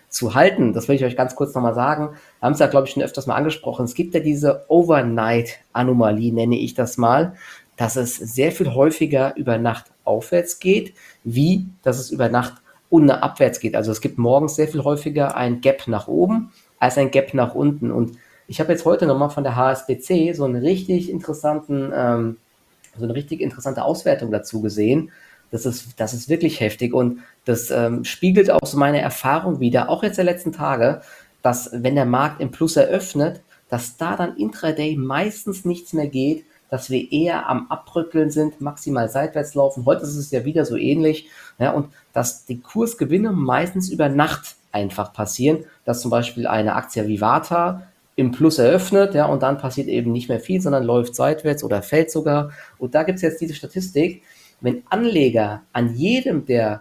zu halten. Das will ich euch ganz kurz nochmal sagen. Wir haben es ja, glaube ich, schon öfters mal angesprochen. Es gibt ja diese Overnight-Anomalie, nenne ich das mal, dass es sehr viel häufiger über Nacht aufwärts geht, wie dass es über Nacht und abwärts geht. Also es gibt morgens sehr viel häufiger ein Gap nach oben als ein Gap nach unten. Und ich habe jetzt heute nochmal von der H S B C so einen richtig interessanten, ähm, so eine richtig interessante Auswertung dazu gesehen. Das ist, das ist wirklich heftig und das ähm, spiegelt auch so meine Erfahrung wider, auch jetzt der letzten Tage, dass wenn der Markt im Plus eröffnet, dass da dann intraday meistens nichts mehr geht, dass wir eher am Abbröckeln sind, maximal seitwärts laufen. Heute ist es ja wieder so ähnlich, ja, und dass die Kursgewinne meistens über Nacht einfach passieren, dass zum Beispiel eine Aktie wie Vata im Plus eröffnet, ja, und dann passiert eben nicht mehr viel, sondern läuft seitwärts oder fällt sogar. Und da gibt es jetzt diese Statistik, wenn Anleger an jedem der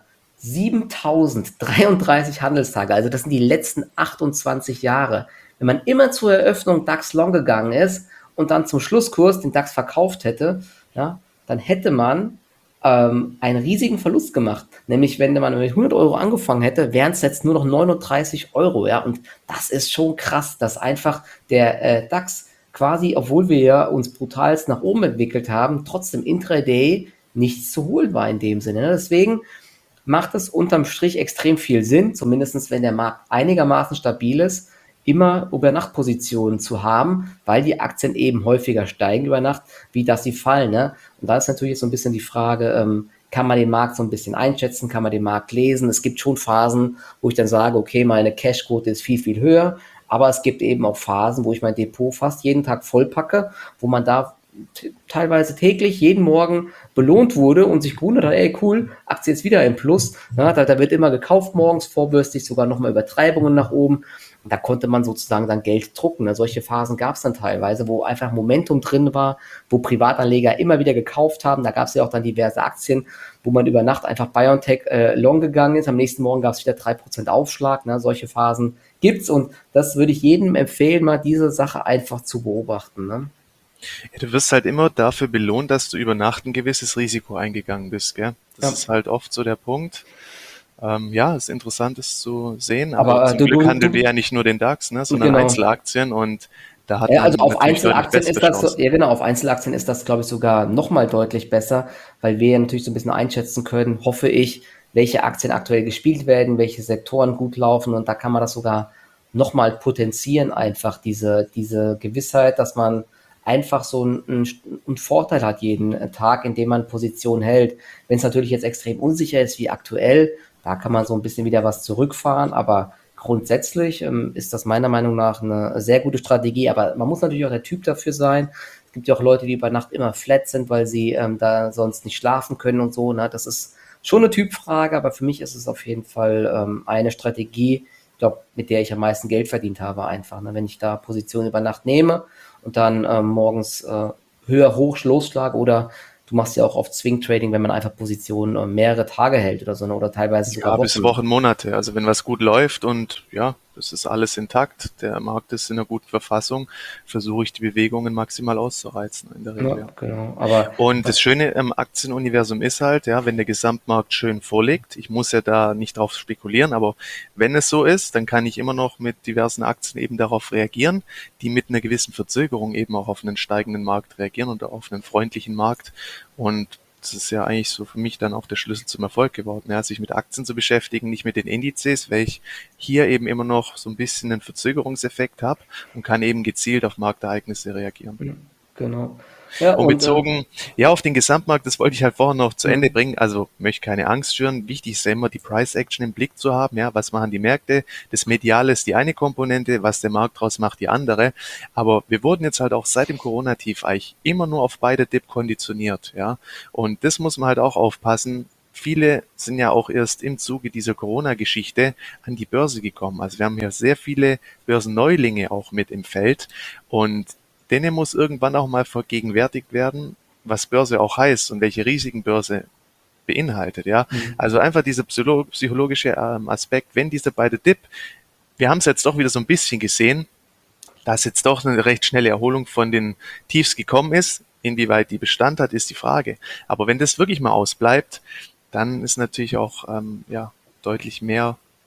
siebentausenddreiunddreißig Handelstage, also das sind die letzten achtundzwanzig Jahre, wenn man immer zur Eröffnung DAX Long gegangen ist und dann zum Schlusskurs den DAX verkauft hätte, ja, dann hätte man ähm, einen riesigen Verlust gemacht. Nämlich, wenn man mit hundert Euro angefangen hätte, wären es jetzt nur noch neununddreißig Euro. Ja? Und das ist schon krass, dass einfach der äh, DAX quasi, obwohl wir ja uns brutalst nach oben entwickelt haben, trotzdem intraday nichts zu holen war in dem Sinne. Deswegen macht es unterm Strich extrem viel Sinn, zumindest wenn der Markt einigermaßen stabil ist, immer Übernachtpositionen zu haben, weil die Aktien eben häufiger steigen über Nacht, wie dass sie fallen. Ne? Und da ist natürlich so ein bisschen die Frage, ähm, kann man den Markt so ein bisschen einschätzen, kann man den Markt lesen? Es gibt schon Phasen, wo ich dann sage, okay, meine Cashquote ist viel, viel höher, aber es gibt eben auch Phasen, wo ich mein Depot fast jeden Tag vollpacke, wo man da t- teilweise täglich, jeden Morgen belohnt wurde und sich gewundert hat, ey cool, Aktie ist wieder im Plus. Ja, da, da wird immer gekauft morgens, vorbörslich sogar nochmal Übertreibungen nach oben. Und da konnte man sozusagen dann Geld drucken. Ne? Solche Phasen gab es dann teilweise, wo einfach Momentum drin war, wo Privatanleger immer wieder gekauft haben. Da gab es ja auch dann diverse Aktien, wo man über Nacht einfach BioNTech äh, long gegangen ist. Am nächsten Morgen gab es wieder drei Prozent Aufschlag. Ne? Solche Phasen gibt's und das würde ich jedem empfehlen, mal diese Sache einfach zu beobachten. Ne? Ja, du wirst halt immer dafür belohnt, dass du über Nacht ein gewisses Risiko eingegangen bist, gell? Das Ja. ist halt oft so der Punkt. Ähm, ja, ist interessant, das zu sehen, aber Aber äh, zum du, Glück du, handeln wir du, ja nicht nur den DAX, ne, sondern genau. Einzelaktien und da hat Ja, also man auf natürlich deutlich Einzelaktien ist bessere das, so- Chancen. ja genau, auf Einzelaktien ist das, glaube ich, sogar nochmal deutlich besser, weil wir ja natürlich so ein bisschen einschätzen können, hoffe ich, welche Aktien aktuell gespielt werden, welche Sektoren gut laufen und da kann man das sogar nochmal potenzieren, einfach diese, diese Gewissheit, dass man einfach so einen, einen Vorteil hat jeden Tag, indem man Position hält. Wenn es natürlich jetzt extrem unsicher ist wie aktuell, da kann man so ein bisschen wieder was zurückfahren, aber grundsätzlich ähm, ist das meiner Meinung nach eine sehr gute Strategie, aber man muss natürlich auch der Typ dafür sein. Es gibt ja auch Leute, die über Nacht immer flat sind, weil sie ähm, da sonst nicht schlafen können und so. Ne? Das ist schon eine Typfrage, aber für mich ist es auf jeden Fall ähm, eine Strategie, ich glaube, mit der ich am meisten Geld verdient habe, einfach. Ne? Wenn ich da Positionen über Nacht nehme und dann ähm, morgens äh, höher hoch losschlage oder du machst ja auch oft Swing Trading, wenn man einfach Positionen äh, mehrere Tage hält oder so, ne? Oder teilweise Ja, sogar bis Wochen. Wochen, Monate. Also wenn was gut läuft und ja, das ist alles intakt, der Markt ist in einer guten Verfassung, versuche ich die Bewegungen maximal auszureizen in der Regel, Ja, ja. genau. Aber Und das Schöne im Aktienuniversum ist halt, ja, wenn der Gesamtmarkt schön vorliegt, ich muss ja da nicht drauf spekulieren, aber wenn es so ist, dann kann ich immer noch mit diversen Aktien eben darauf reagieren, die mit einer gewissen Verzögerung eben auch auf einen steigenden Markt reagieren und auf einen freundlichen Markt. Und das ist ja eigentlich so für mich dann auch der Schlüssel zum Erfolg geworden, ja, sich mit Aktien zu beschäftigen, nicht mit den Indizes, weil ich hier eben immer noch so ein bisschen einen Verzögerungseffekt habe und kann eben gezielt auf Marktereignisse reagieren. ja, genau. Ja, Und und ähm, bezogen, ja, auf den Gesamtmarkt, das wollte ich halt vorher noch zu Ende hm, bringen. Also möchte keine Angst schüren. Wichtig ist ja immer die Price Action im Blick zu haben. Ja, was machen die Märkte? Das Mediale ist die eine Komponente, was der Markt draus macht, die andere. Aber wir wurden jetzt halt auch seit dem Corona-Tief eigentlich immer nur auf beide Dip konditioniert. Ja, und das muss man halt auch aufpassen. Viele sind ja auch erst im Zuge dieser Corona-Geschichte an die Börse gekommen. Also wir haben hier sehr viele Börsenneulinge auch mit im Feld und denen muss irgendwann auch mal vergegenwärtigt werden, was Börse auch heißt und welche Risiken Börse beinhaltet, ja. hm, Also einfach dieser psycholo- psychologische ähm, Aspekt, wenn dieser beide Dip, wir haben es jetzt doch wieder so ein bisschen gesehen, dass jetzt doch eine recht schnelle Erholung von den Tiefs gekommen ist. Inwieweit die Bestand hat, ist die Frage. Aber wenn das wirklich mal ausbleibt, dann ist natürlich auch ähm, ja, deutlich mehr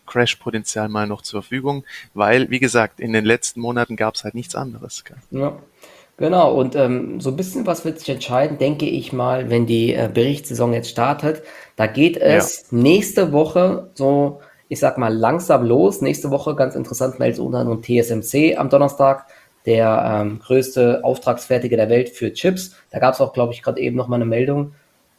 Crash-Potenzial mal noch zur Verfügung, weil, wie gesagt, in den letzten Monaten gab es halt nichts anderes. Gell? Ja, genau. Und ähm, so ein bisschen was wird sich entscheiden, denke ich mal, wenn die äh, Berichtssaison jetzt startet. Da geht Ja, es nächste Woche so, ich sag mal, langsam los. Nächste Woche, ganz interessant, meldet unter anderem T S M C am Donnerstag, der ähm, größte Auftragsfertiger der Welt für Chips. Da gab es auch, glaube ich, gerade eben noch mal eine Meldung.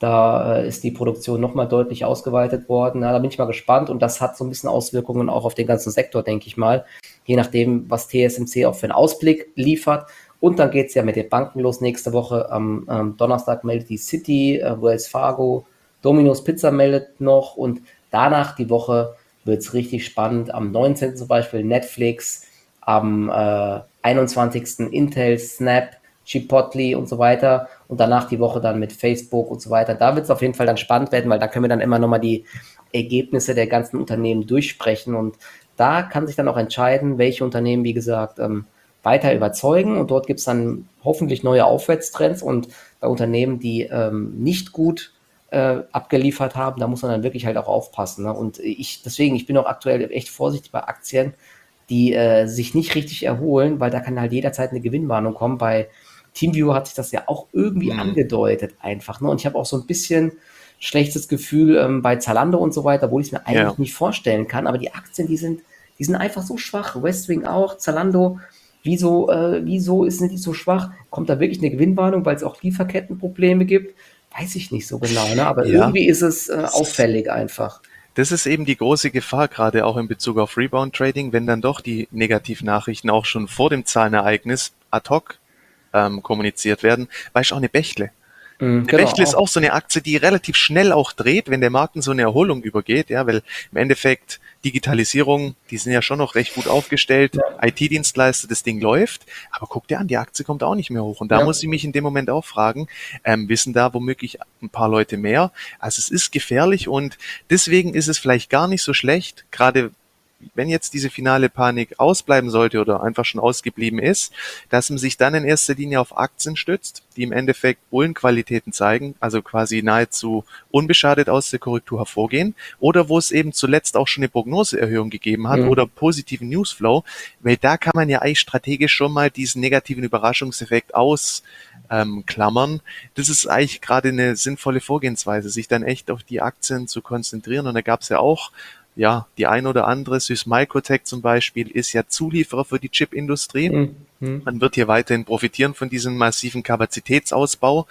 Da äh, ist die Produktion noch mal deutlich ausgeweitet worden. Na, da bin ich mal gespannt. Und das hat so ein bisschen Auswirkungen auch auf den ganzen Sektor, denke ich mal. Je nachdem, was T S M C auch für einen Ausblick liefert. Und dann geht es ja mit den Banken los nächste Woche. Am ähm, Donnerstag meldet die Citi, äh, Wells Fargo, Domino's Pizza meldet noch. Und danach die Woche wird es richtig spannend. Am neunzehnten zum Beispiel Netflix, am äh, einundzwanzigsten Intel, Snap, Chipotle und so weiter. Und danach die Woche dann mit Facebook und so weiter. Da wird es auf jeden Fall dann spannend werden, weil da können wir dann immer nochmal die Ergebnisse der ganzen Unternehmen durchsprechen. Und da kann sich dann auch entscheiden, welche Unternehmen, wie gesagt, ähm, weiter überzeugen. Und dort gibt es dann hoffentlich neue Aufwärtstrends. Und bei Unternehmen, die ähm, nicht gut äh, abgeliefert haben, da muss man dann wirklich halt auch aufpassen. Ne? Und ich, deswegen, ich bin auch aktuell echt vorsichtig bei Aktien, die äh, sich nicht richtig erholen, weil da kann halt jederzeit eine Gewinnwarnung kommen. Bei TeamViewer hat sich das ja auch irgendwie hm, angedeutet einfach. Ne? Und ich habe auch so ein bisschen schlechtes Gefühl ähm, bei Zalando und so weiter, wo ich es mir ja. eigentlich nicht vorstellen kann. Aber die Aktien, die sind, die sind einfach so schwach. Westwing auch, Zalando, wieso, äh, wieso sind die so schwach? Kommt da wirklich eine Gewinnwarnung, weil es auch Lieferkettenprobleme gibt? Weiß ich nicht so genau, ne? Aber Ja, irgendwie ist es äh, das, auffällig einfach. das ist eben die große Gefahr, gerade auch in Bezug auf Rebound Trading, wenn dann doch die Negativnachrichten auch schon vor dem Zahlenereignis ad hoc ähm, kommuniziert werden. Weißt du, auch eine Bechtle. Mhm, Eine genau, Bechtle ist auch. auch so eine Aktie, die relativ schnell auch dreht, wenn der Markt in so eine Erholung übergeht, ja, weil im Endeffekt Digitalisierung, die sind ja schon noch recht gut aufgestellt, Ja, I T-Dienstleister, das Ding läuft, aber guck dir an, die Aktie kommt auch nicht mehr hoch. Und da ja. muss ich mich in dem Moment auch fragen, ähm, wissen da womöglich ein paar Leute mehr? Also es ist gefährlich und deswegen ist es vielleicht gar nicht so schlecht, gerade wenn jetzt diese finale Panik ausbleiben sollte oder einfach schon ausgeblieben ist, dass man sich dann in erster Linie auf Aktien stützt, die im Endeffekt Bullenqualitäten zeigen, also quasi nahezu unbeschadet aus der Korrektur hervorgehen, oder wo es eben zuletzt auch schon eine Prognoseerhöhung gegeben hat oder Mhm. positiven Newsflow, weil da kann man ja eigentlich strategisch schon mal diesen negativen Überraschungseffekt aus ähm, klammern. Das ist eigentlich gerade eine sinnvolle Vorgehensweise, sich dann echt auf die Aktien zu konzentrieren. Und da gab es ja auch ja, die ein oder andere, Sys Microtech zum Beispiel, ist ja Zulieferer für die Chipindustrie. Mhm. Mhm. Man wird hier weiterhin profitieren von diesem massiven Kapazitätsausbau.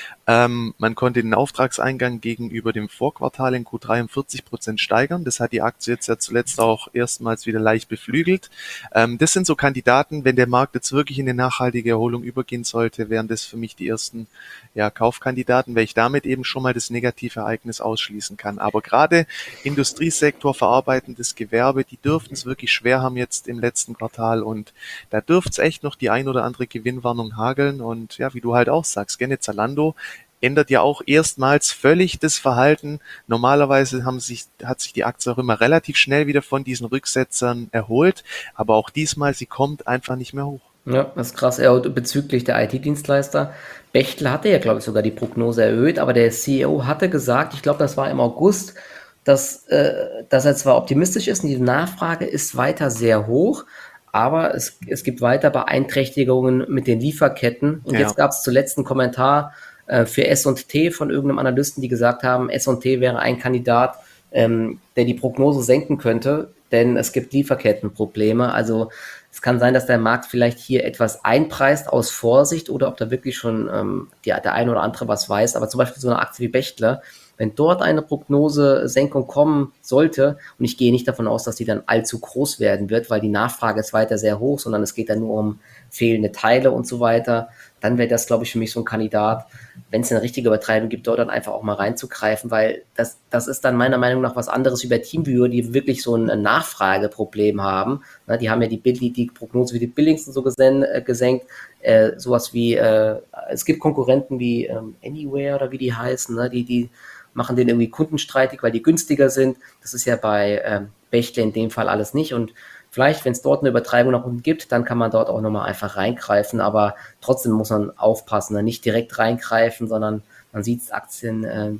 Ähm, man konnte den Auftragseingang gegenüber dem Vorquartal in Q drei um vierzig Prozent steigern. Das hat die Aktie jetzt ja zuletzt auch erstmals wieder leicht beflügelt. Ähm, das sind so Kandidaten, wenn der Markt jetzt wirklich in eine nachhaltige Erholung übergehen sollte, wären das für mich die ersten ja, Kaufkandidaten, weil ich damit eben schon mal das Negativereignis ausschließen kann. Aber gerade Industriesektor, verarbeitendes Gewerbe, die dürften es wirklich schwer haben jetzt im letzten Quartal und da dürfte es echt noch die ein oder andere Gewinnwarnung hageln und ja, wie du halt auch sagst, gerne Zalando ändert ja auch erstmals völlig das Verhalten. Normalerweise haben sich, hat sich die Aktie auch immer relativ schnell wieder von diesen Rücksetzern erholt, aber auch diesmal, sie kommt einfach nicht mehr hoch. Ja, das ist krass. Ja, und bezüglich der I T-Dienstleister, Bechtle hatte ja, glaube ich, sogar die Prognose erhöht, aber der C E O hatte gesagt, ich glaube, das war im August, dass, äh, dass er zwar optimistisch ist und die Nachfrage ist weiter sehr hoch, aber es, es gibt weiter Beeinträchtigungen mit den Lieferketten. Und Ja, jetzt gab es zuletzt einen Kommentar äh, für S und T von irgendeinem Analysten, die gesagt haben, S und T wäre ein Kandidat, ähm, der die Prognose senken könnte, denn es gibt Lieferkettenprobleme. Also es kann sein, dass der Markt vielleicht hier etwas einpreist aus Vorsicht oder ob da wirklich schon ähm, die, der eine oder andere was weiß. Aber zum Beispiel so eine Aktie wie Bechtle, wenn dort eine Prognosesenkung kommen sollte, und ich gehe nicht davon aus, dass die dann allzu groß werden wird, weil die Nachfrage ist weiter sehr hoch, sondern es geht dann nur um fehlende Teile und so weiter, dann wäre das, glaube ich, für mich so ein Kandidat, wenn es eine richtige Übertreibung gibt, dort dann einfach auch mal reinzugreifen, weil das, das ist dann meiner Meinung nach was anderes wie bei TeamViewer, die wirklich so ein Nachfrageproblem haben. Ne, die haben ja die, die, die Prognose für die Billings und so gesen, äh, gesenkt. Äh, sowas wie, äh, es gibt Konkurrenten wie ähm, Anywhere oder wie die heißen, ne, die, die machen den irgendwie kundenstreitig, weil die günstiger sind. Das ist ja bei ähm, Bechtle in dem Fall alles nicht. Und vielleicht, wenn es dort eine Übertreibung nach unten gibt, dann kann man dort auch nochmal einfach reingreifen. Aber trotzdem muss man aufpassen, ne? Nicht direkt reingreifen, sondern man sieht Aktien, äh, die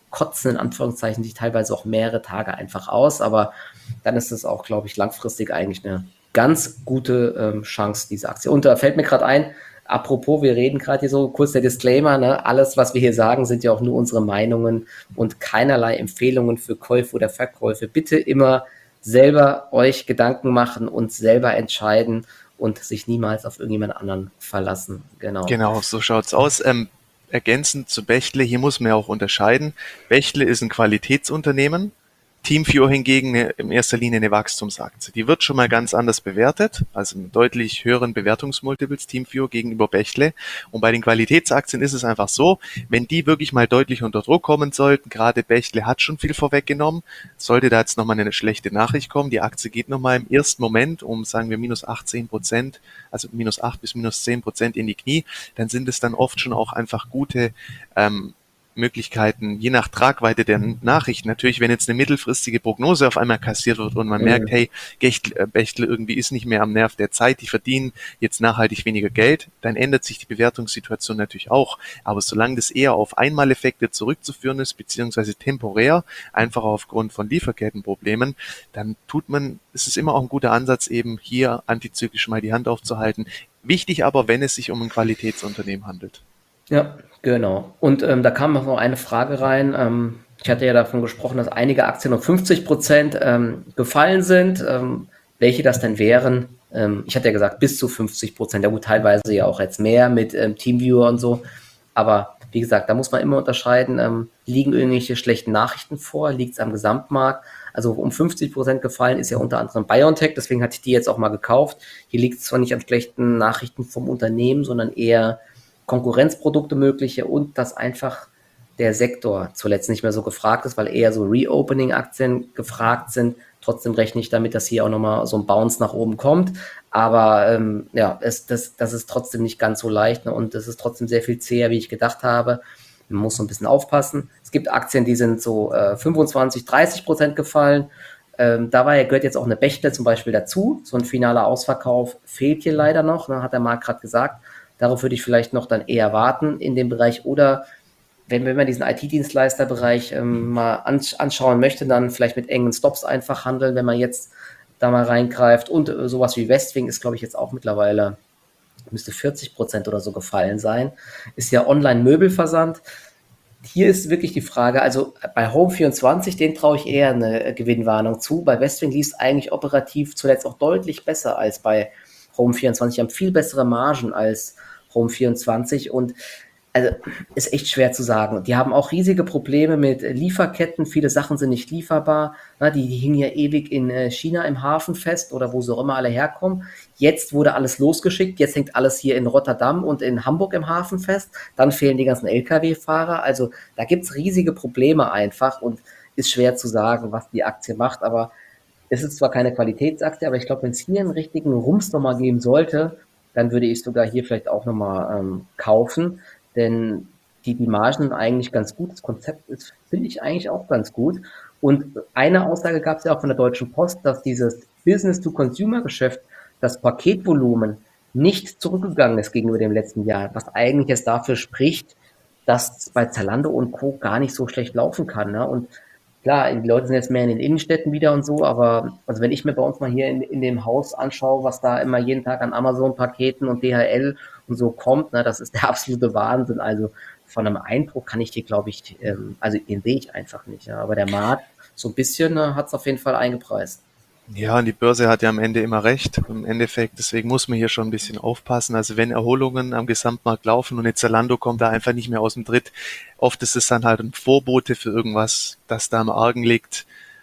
kotzen in Anführungszeichen sich teilweise auch mehrere Tage einfach aus, aber dann ist es auch, glaube ich, langfristig eigentlich eine ganz gute ähm, Chance, diese Aktie. Und da fällt mir gerade ein, apropos, wir reden gerade hier so, kurz der Disclaimer, ne? Alles, was wir hier sagen, sind ja auch nur unsere Meinungen und keinerlei Empfehlungen für Käufe oder Verkäufe. Bitte immer selber euch Gedanken machen und selber entscheiden und sich niemals auf irgendjemand anderen verlassen. Genau. Genau, so schaut's aus. Ähm, ergänzend zu Bechtle, hier muss man ja auch unterscheiden. Bechtle ist ein Qualitätsunternehmen. TeamViewer hingegen eine, in erster Linie eine Wachstumsaktie. Die wird schon mal ganz anders bewertet, also mit deutlich höheren Bewertungsmultiples TeamViewer gegenüber Bechtle. Und bei den Qualitätsaktien ist es einfach so, wenn die wirklich mal deutlich unter Druck kommen sollten, gerade Bechtle hat schon viel vorweggenommen, sollte da jetzt nochmal eine schlechte Nachricht kommen, die Aktie geht nochmal im ersten Moment um, sagen wir, minus achtzehn Prozent, also minus acht bis minus zehn Prozent in die Knie, dann sind es dann oft schon auch einfach gute ähm, Möglichkeiten, je nach Tragweite der Nachrichten. Natürlich, wenn jetzt eine mittelfristige Prognose auf einmal kassiert wird und man Mhm. merkt, hey, Bechtle irgendwie ist nicht mehr am Nerv der Zeit, die verdienen jetzt nachhaltig weniger Geld, dann ändert sich die Bewertungssituation natürlich auch. Aber solange das eher auf Einmaleffekte zurückzuführen ist, beziehungsweise temporär, einfach aufgrund von Lieferkettenproblemen, dann tut man, es ist immer auch ein guter Ansatz, eben hier antizyklisch mal die Hand aufzuhalten. Wichtig aber, wenn es sich um ein Qualitätsunternehmen handelt. Ja, genau. Und ähm, da kam noch eine Frage rein. Ähm, ich hatte ja davon gesprochen, dass einige Aktien um fünfzig Prozent ähm, gefallen sind. Ähm, welche das denn wären? Ähm, ich hatte ja gesagt, bis zu fünfzig Prozent. Ja gut, teilweise ja auch jetzt mehr mit ähm, Teamviewer und so. Aber wie gesagt, da muss man immer unterscheiden, ähm, liegen irgendwelche schlechten Nachrichten vor, liegt es am Gesamtmarkt? Also um fünfzig Prozent gefallen ist ja unter anderem BioNTech, deswegen hatte ich die jetzt auch mal gekauft. Hier liegt es zwar nicht an schlechten Nachrichten vom Unternehmen, sondern eher Konkurrenzprodukte mögliche und dass einfach der Sektor zuletzt nicht mehr so gefragt ist, weil eher so Reopening-Aktien gefragt sind. Trotzdem rechne ich damit, dass hier auch nochmal so ein Bounce nach oben kommt. Aber ähm, ja, es, das, das ist trotzdem nicht ganz so leicht, ne? Und es ist trotzdem sehr viel zäher, wie ich gedacht habe. Man muss so ein bisschen aufpassen. Es gibt Aktien, die sind so äh, fünfundzwanzig, dreißig Prozent gefallen. Ähm, dabei gehört jetzt auch eine Bechtle zum Beispiel dazu. So ein finaler Ausverkauf fehlt hier leider noch, ne, hat der Marc gerade gesagt. Darauf würde ich vielleicht noch dann eher warten in dem Bereich. Oder wenn, wenn man diesen I T-Dienstleisterbereich ähm, mal anschauen möchte, dann vielleicht mit engen Stops einfach handeln, wenn man jetzt da mal reingreift. Und äh, sowas wie Westwing ist, glaube ich, jetzt auch mittlerweile, müsste vierzig Prozent oder so gefallen sein. Ist ja Online-Möbelversand. Hier ist wirklich die Frage, also bei Home vierundzwanzig, den traue ich eher eine Gewinnwarnung zu. Bei Westwing lief es eigentlich operativ zuletzt auch deutlich besser als bei Home vierundzwanzig. Die haben viel bessere Margen als Home vierundzwanzig und also ist echt schwer zu sagen. Die haben auch riesige Probleme mit Lieferketten. Viele Sachen sind nicht lieferbar. Na, die, die hingen ja ewig in China im Hafen fest oder wo sie auch immer alle herkommen. Jetzt wurde alles losgeschickt. Jetzt hängt alles hier in Rotterdam und in Hamburg im Hafen fest. Dann fehlen die ganzen L K W-Fahrer. Also da gibt es riesige Probleme einfach und ist schwer zu sagen, was die Aktie macht. Aber es ist zwar keine Qualitätsaktie, aber ich glaube, wenn es hier einen richtigen Rums nochmal geben sollte, dann würde ich sogar hier vielleicht auch nochmal ähm, kaufen. Denn die, die Margen sind eigentlich ganz gut. Das Konzept ist, finde ich, eigentlich auch ganz gut. Und eine Aussage gab es ja auch von der Deutschen Post, dass dieses Business-to-Consumer-Geschäft, das Paketvolumen, nicht zurückgegangen ist gegenüber dem letzten Jahr, was eigentlich jetzt dafür spricht, dass bei Zalando und Co. gar nicht so schlecht laufen kann. Ne? Und klar, die Leute sind jetzt mehr in den Innenstädten wieder und so, aber also wenn ich mir bei uns mal hier in, in dem Haus anschaue, was da immer jeden Tag an Amazon-Paketen und D H L und so kommt, ne, das ist der absolute Wahnsinn. Also von einem Eindruck kann ich dir, glaube ich, ähm, also den sehe ich einfach nicht. Ja. Aber der Markt, so ein bisschen ne, hat es auf jeden Fall eingepreist. Ja, und die Börse hat ja am Ende immer recht. Im Endeffekt, deswegen muss man hier schon ein bisschen aufpassen. Also wenn Erholungen am Gesamtmarkt laufen und jetzt Zalando kommt da einfach nicht mehr aus dem Tritt, oft ist es dann halt ein Vorbote für irgendwas, das da im Argen liegt.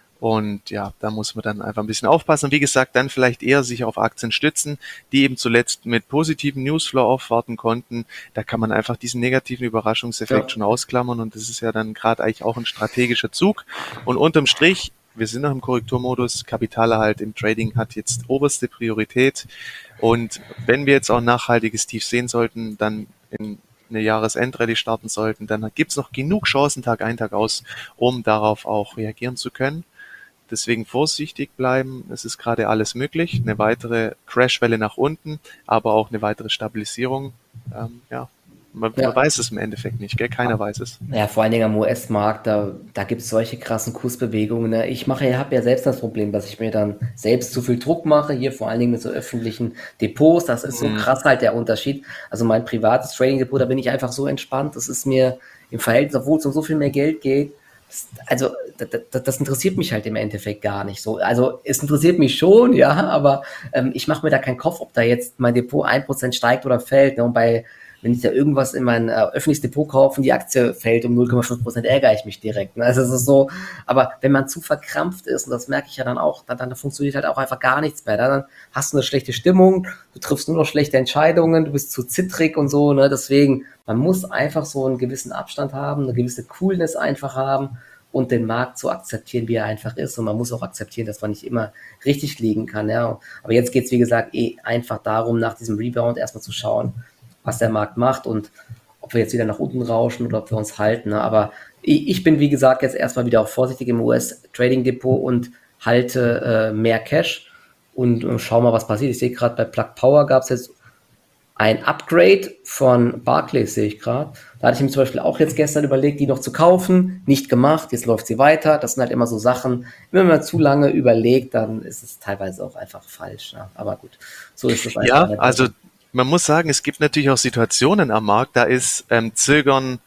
Und ja, da muss man dann einfach ein bisschen aufpassen. Und wie gesagt, dann vielleicht eher sich auf Aktien stützen, die eben zuletzt mit positiven Newsflow aufwarten konnten. Da kann man einfach diesen negativen Überraschungseffekt Ja. schon ausklammern. Und das ist ja dann gerade eigentlich auch ein strategischer Zug. Und unterm Strich, wir sind noch im Korrekturmodus. Kapitalerhalt im Trading hat jetzt oberste Priorität. Und wenn wir jetzt auch ein nachhaltiges Tief sehen sollten, dann in eine Jahresendrallye starten sollten, dann gibt's noch genug Chancen Tag ein, Tag aus, um darauf auch reagieren zu können. Deswegen vorsichtig bleiben. Es ist gerade alles möglich. Eine weitere Crashwelle nach unten, aber auch eine weitere Stabilisierung. Ähm, ja, Man, man Ja. weiß es im Endeffekt nicht, gell? Keiner weiß es. Ja, vor allen Dingen am U S-Markt, da, da gibt es solche krassen Kursbewegungen. Ne? Ich mache, ja- habe ja selbst das Problem, dass ich mir dann selbst zu viel Druck mache, hier vor allen Dingen mit so öffentlichen Depots. Das ist so Mhm. krass halt der Unterschied. Also mein privates Trading-Depot, da bin ich einfach so entspannt. Das ist mir im Verhältnis, obwohl es um so viel mehr Geld geht, das, also das, das, das interessiert mich halt im Endeffekt gar nicht so. Also es interessiert mich schon, ja, aber ähm, ich mache mir da keinen Kopf, ob da jetzt mein Depot ein Prozent steigt oder fällt. Ne? Und bei wenn ich da irgendwas in mein äh, öffentliches Depot kaufe und die Aktie fällt um null Komma fünf Prozent, ärgere ich mich direkt. Ne? Also es ist so, aber wenn man zu verkrampft ist, und das merke ich ja dann auch, dann, dann funktioniert halt auch einfach gar nichts mehr. Dann hast du eine schlechte Stimmung, du triffst nur noch schlechte Entscheidungen, du bist zu zittrig und so. Ne? Deswegen, man muss einfach so einen gewissen Abstand haben, eine gewisse Coolness einfach haben und den Markt so akzeptieren, wie er einfach ist. Und man muss auch akzeptieren, dass man nicht immer richtig liegen kann. Ja? Aber jetzt geht es, wie gesagt, eh einfach darum, nach diesem Rebound erstmal zu schauen, was der Markt macht und ob wir jetzt wieder nach unten rauschen oder ob wir uns halten. Ne? Aber ich, ich bin, wie gesagt, jetzt erstmal wieder auch vorsichtig im U S-Trading-Depot und halte äh, mehr Cash und äh, schau mal, was passiert. Ich sehe gerade, bei Plug Power gab es jetzt ein Upgrade von Barclays, sehe ich gerade. Da hatte ich mir zum Beispiel auch jetzt gestern überlegt, die noch zu kaufen. Nicht gemacht, jetzt läuft sie weiter. Das sind halt immer so Sachen, wenn man zu lange überlegt, dann ist es teilweise auch einfach falsch. Ne? Aber gut, so ist es einfach. Ja, also man muss sagen, es gibt natürlich auch Situationen am Markt, da ist ähm, Zögern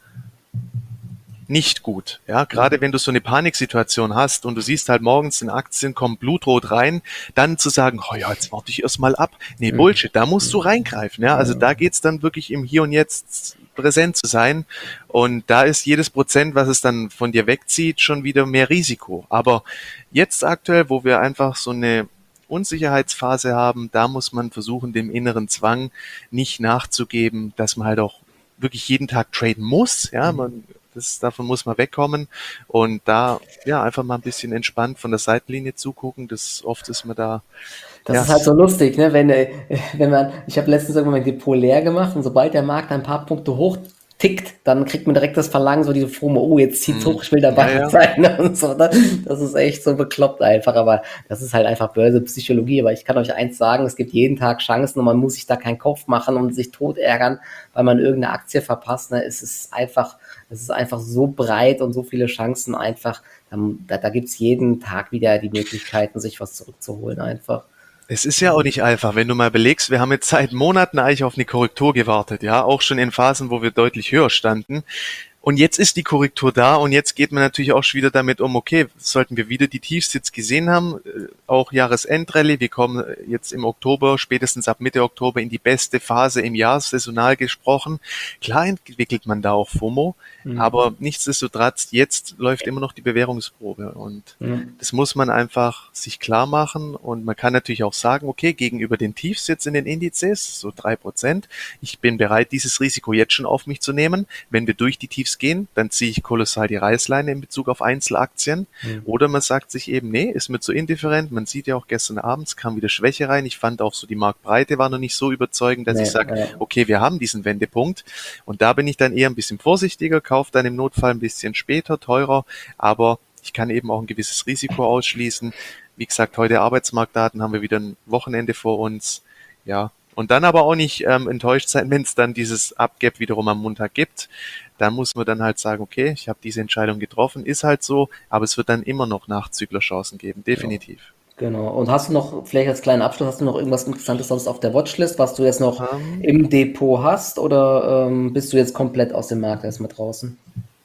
nicht gut. Ja, gerade wenn du so eine Paniksituation hast und du siehst halt morgens in Aktien kommen blutrot rein, dann zu sagen, oh ja, jetzt warte ich erstmal ab. Nee, Bullshit, da musst du reingreifen. Ja, also da geht's dann wirklich im Hier und Jetzt präsent zu sein. Und da ist jedes Prozent, was es dann von dir wegzieht, schon wieder mehr Risiko. Aber jetzt aktuell, wo wir einfach so eine Unsicherheitsphase haben, da muss man versuchen, dem inneren Zwang nicht nachzugeben, dass man halt auch wirklich jeden Tag traden muss. Ja, man Das, davon muss man wegkommen und da ja einfach mal ein bisschen entspannt von der Seitenlinie zugucken. Das oft ist man da. Das Ja, ist halt so lustig, ne? Wenn, äh, wenn man, ich habe letztens irgendwann mein Depot leer gemacht und sobald der Markt ein paar Punkte hoch tickt, dann kriegt man direkt das Verlangen, so diese FOMO, oh, jetzt zieht's hm, hoch, ich will ja, dabei ja. sein. Ne? Und so, ne? Das ist echt so bekloppt einfach, aber das ist halt einfach böse Psychologie. Aber ich kann euch eins sagen, es gibt jeden Tag Chancen und man muss sich da keinen Kopf machen und sich tot ärgern, weil man irgendeine Aktie verpasst. Ne? Es ist einfach, es ist einfach so breit und so viele Chancen einfach. Da, da gibt's jeden Tag wieder die Möglichkeiten, sich was zurückzuholen einfach. Es ist ja auch nicht einfach, wenn du mal belegst, wir haben jetzt seit Monaten eigentlich auf eine Korrektur gewartet, ja, auch schon in Phasen, wo wir deutlich höher standen. Und jetzt ist die Korrektur da und jetzt geht man natürlich auch schon wieder damit um, okay, sollten wir wieder die Tiefs jetzt gesehen haben, äh, auch Jahresendrallye, wir kommen jetzt im Oktober, spätestens ab Mitte Oktober in die beste Phase im Jahr, saisonal gesprochen. Klar entwickelt man da auch FOMO, Mhm. aber nichtsdestotrotz, jetzt läuft immer noch die Bewährungsprobe und Mhm. das muss man einfach sich klar machen und man kann natürlich auch sagen, okay, gegenüber den Tiefs jetzt in den Indizes, so drei Prozent, ich bin bereit, dieses Risiko jetzt schon auf mich zu nehmen. Wenn wir durch die Tiefs gehen, dann ziehe ich kolossal die Reißleine in Bezug auf Einzelaktien. Mhm. Oder man sagt sich eben, nee, ist mir zu indifferent. Man sieht ja auch gestern abends kam wieder Schwäche rein. Ich fand auch so, die Marktbreite war noch nicht so überzeugend, dass Nee, ich sage, ja. okay, wir haben diesen Wendepunkt. Und da bin ich dann eher ein bisschen vorsichtiger, kaufe dann im Notfall ein bisschen später, teurer, aber ich kann eben auch ein gewisses Risiko ausschließen. Wie gesagt, heute Arbeitsmarktdaten, haben wir wieder ein Wochenende vor uns. Ja, und dann aber auch nicht ähm, enttäuscht sein, wenn es dann dieses Abgap wiederum am Montag gibt. Da muss man dann halt sagen, okay, ich habe diese Entscheidung getroffen, ist halt so, aber es wird dann immer noch Nachzüglerchancen geben, Ja. definitiv. Genau. Und hast du noch, vielleicht als kleinen Abschluss, hast du noch irgendwas Interessantes sonst auf der Watchlist, was du jetzt noch Ähm, im Depot hast oder ähm, bist du jetzt komplett aus dem Markt erstmal draußen?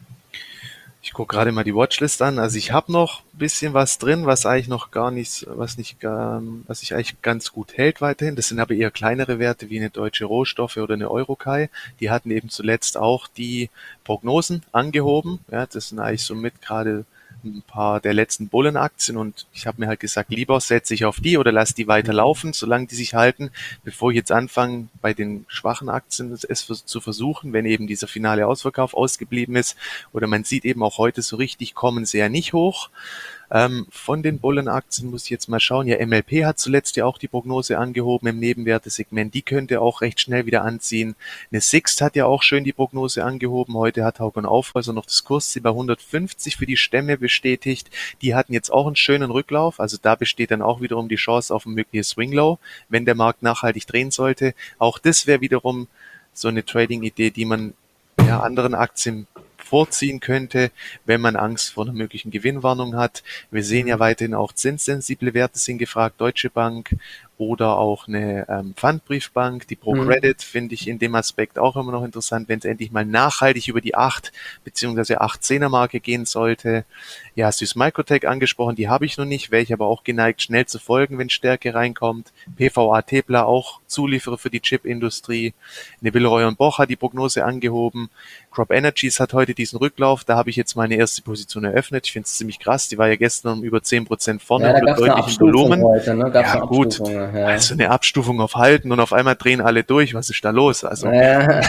Ich gucke gerade mal die Watchlist an. Also ich habe noch ein bisschen was drin, was eigentlich noch gar nicht, was nicht, ähm, was sich eigentlich ganz gut hält weiterhin. Das sind aber eher kleinere Werte wie eine Deutsche Rohstoffe oder eine Eurocai. Die hatten eben zuletzt auch die Prognosen angehoben. Ja, das sind eigentlich somit gerade ein paar der letzten Bullenaktien und ich habe mir halt gesagt, lieber setze ich auf die oder lasse die weiterlaufen, solange die sich halten, bevor ich jetzt anfange, bei den schwachen Aktien es zu versuchen, wenn eben dieser finale Ausverkauf ausgeblieben ist. Oder man sieht eben auch heute so richtig, kommen sie ja nicht hoch. Ähm, von den Bullenaktien muss ich jetzt mal schauen. Ja, M L P hat zuletzt ja auch die Prognose angehoben im Nebenwertesegment. Die könnte auch recht schnell wieder anziehen. Eine Sixt hat ja auch schön die Prognose angehoben. Heute hat Hauck und Aufhäuser noch das Kursziel bei hundertfünfzig für die Stämme bestätigt. Die hatten jetzt auch einen schönen Rücklauf. Also da besteht dann auch wiederum die Chance auf ein mögliches Swinglow, wenn der Markt nachhaltig drehen sollte. Auch das wäre wiederum so eine Trading-Idee, die man ja anderen Aktien vorziehen könnte, wenn man Angst vor einer möglichen Gewinnwarnung hat. Wir sehen ja Mhm. weiterhin auch zinssensible Werte sind gefragt, Deutsche Bank oder auch eine ähm, Pfandbriefbank. Die Mhm. ProCredit finde ich in dem Aspekt auch immer noch interessant, wenn es endlich mal nachhaltig über die acht beziehungsweise acht Zehner Marke gehen sollte. Ja, Süß Microtech angesprochen, die habe ich noch nicht, wäre ich aber auch geneigt, schnell zu folgen, wenn Stärke reinkommt. P V A Tepla auch Zulieferer für die Chipindustrie. Eine Villeroy und Boch hat die Prognose angehoben. Crop Energies hat heute diesen Rücklauf, da habe ich jetzt meine erste Position eröffnet. Ich finde es ziemlich krass, die war ja gestern um über zehn Prozent vorne Ja, da oder gab es eine deutlich im Abstufung Volumen. heute, ne? Gab es Ja eine gut, Abstufung, ja. also eine Abstufung auf Halten und auf einmal drehen alle durch. Was ist da los? Also Ja,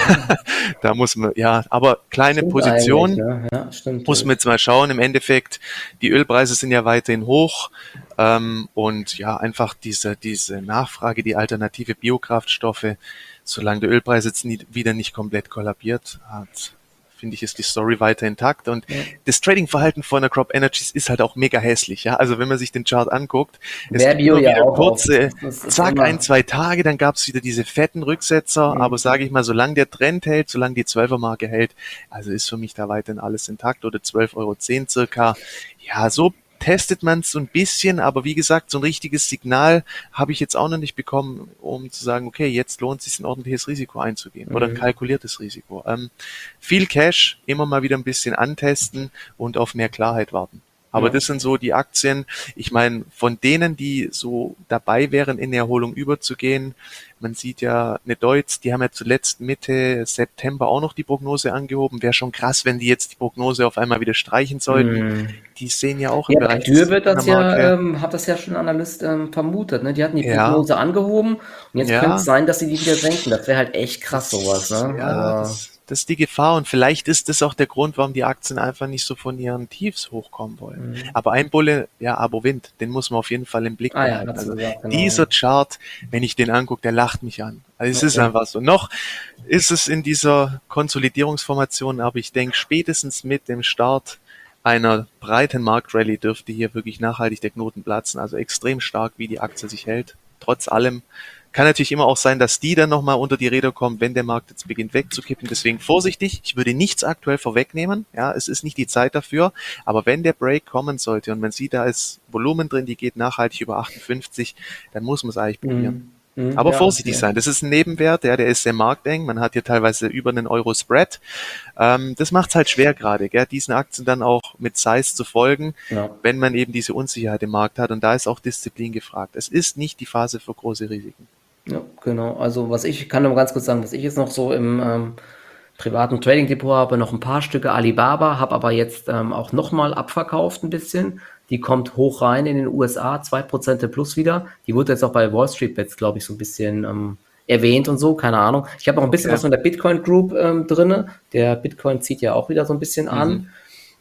da muss man, ja, aber kleine stimmt eigentlich, Position, ne? Ja, stimmt. muss man jetzt mal schauen. Im Endeffekt, die Ölpreise sind ja weiterhin hoch. Ähm, und ja, einfach diese, diese Nachfrage, die alternative Biokraftstoffe, solange der Ölpreis jetzt nie, wieder nicht komplett kollabiert hat, finde ich, ist die Story weiter intakt. Und Ja. das Trading-Verhalten von der Crop Energies ist halt auch mega hässlich. Ja, also wenn man sich den Chart anguckt, es gibt Verbio immer ja wieder auch auf. kurze, Das ist zack, ein, immer. zwei Tage, dann gab es wieder diese fetten Rücksetzer. Aber Mhm. sage ich mal, solange der Trend hält, solange die Zwölfer-Marke hält, also ist für mich da weiterhin alles intakt oder zwölf Euro zehn circa. Ja, so testet man es so ein bisschen, aber wie gesagt, so ein richtiges Signal habe ich jetzt auch noch nicht bekommen, um zu sagen, okay, jetzt lohnt es sich ein ordentliches Risiko einzugehen oder ein Mhm. kalkuliertes Risiko. Ähm, viel Cash, immer mal wieder ein bisschen antesten und auf mehr Klarheit warten. Aber Ja. das sind so die Aktien, ich meine, von denen, die so dabei wären, in die Erholung überzugehen, man sieht ja, eine Deutz, die haben ja zuletzt Mitte September auch noch die Prognose angehoben. Wäre schon krass, wenn die jetzt die Prognose auf einmal wieder streichen sollten. Mhm. Die sehen ja auch im Ja, bei Bereich der Dürr wird siebener das ja, Marke. ähm, hat das ja schon ein Analyst ähm, vermutet, ne? Die hatten die Ja, Prognose angehoben und jetzt könnte es ja, sein, dass sie die wieder senken. Das wäre halt echt krass, sowas, das, ne? ja, Also, das, das ist die Gefahr und vielleicht ist das auch der Grund, warum die Aktien einfach nicht so von ihren Tiefs hochkommen wollen. mhm. Aber ein Bulle, ja, Abo Wind, den muss man auf jeden Fall im Blick Ah ja, behalten. hat sie Also gesagt, dieser genau. Chart, wenn ich den angucke, der lacht mich an. Also es ist Okay. einfach so. Noch ist es in dieser Konsolidierungsformation, aber ich denke, spätestens mit dem Start einer breiten Marktrallye dürfte hier wirklich nachhaltig der Knoten platzen. Also extrem stark, wie die Aktie sich hält. Trotz allem kann natürlich immer auch sein, dass die dann nochmal unter die Räder kommen, wenn der Markt jetzt beginnt wegzukippen. Deswegen vorsichtig. Ich würde nichts aktuell vorwegnehmen. Ja, es ist nicht die Zeit dafür. Aber wenn der Break kommen sollte und man sieht, da ist Volumen drin, die geht nachhaltig über achtundfünfzig, dann muss man es eigentlich probieren. Mhm. Mhm. Aber Ja, vorsichtig okay. sein. Das ist ein Nebenwert, ja, der ist sehr markteng. Man hat hier teilweise über einen Euro Spread. Ähm, das macht es halt schwer gerade, gell, diesen Aktien dann auch mit Size zu folgen, Ja. wenn man eben diese Unsicherheit im Markt hat. Und da ist auch Disziplin gefragt. Es ist nicht die Phase für große Risiken. Ja, genau. Also was ich ich kann nur ganz kurz sagen, was ich jetzt noch so im ähm, privaten Trading Depot habe, noch ein paar Stücke Alibaba, habe aber jetzt ähm, auch nochmal abverkauft ein bisschen. Die kommt hoch rein in den U S A, zwei Prozent plus wieder. Die wurde jetzt auch bei Wall Street Bets, glaube ich, so ein bisschen ähm, erwähnt und so, keine Ahnung. Ich habe auch ein bisschen Okay. was von der Bitcoin Group ähm, drinne. Der Bitcoin zieht ja auch wieder so ein bisschen Mhm. an.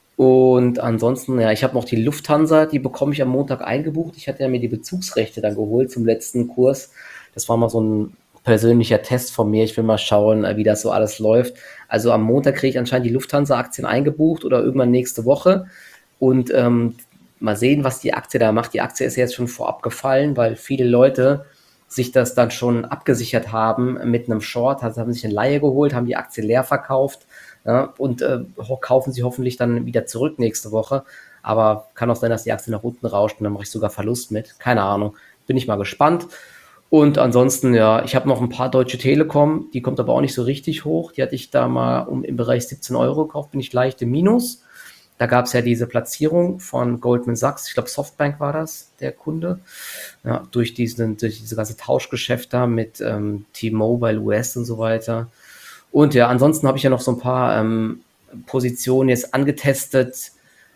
Und ansonsten, ja, ich habe noch die Lufthansa, die bekomme ich am Montag eingebucht. Ich hatte ja mir die Bezugsrechte dann geholt zum letzten Kurs. Das war mal so ein persönlicher Test von mir. Ich will mal schauen, äh, wie das so alles läuft. Also am Montag kriege ich anscheinend die Lufthansa-Aktien eingebucht oder irgendwann nächste Woche. Und ähm, mal sehen, was die Aktie da macht. Die Aktie ist jetzt schon vorab gefallen, weil viele Leute sich das dann schon abgesichert haben mit einem Short, also haben sich eine Leihe geholt, haben die Aktie leer verkauft, ja, und äh, kaufen sie hoffentlich dann wieder zurück nächste Woche. Aber kann auch sein, dass die Aktie nach unten rauscht und dann mache ich sogar Verlust mit. Keine Ahnung. Bin ich mal gespannt. Und ansonsten, ja, ich habe noch ein paar Deutsche Telekom, die kommt aber auch nicht so richtig hoch. Die hatte ich da mal um im Bereich siebzehn Euro gekauft, bin ich leicht im Minus. Da gab es ja diese Platzierung von Goldman Sachs, ich glaube Softbank war das, der Kunde, ja, durch, diesen, durch diese ganze Tauschgeschäft da mit ähm, T-Mobile U S und so weiter. Und ja, ansonsten habe ich ja noch so ein paar ähm, Positionen jetzt angetestet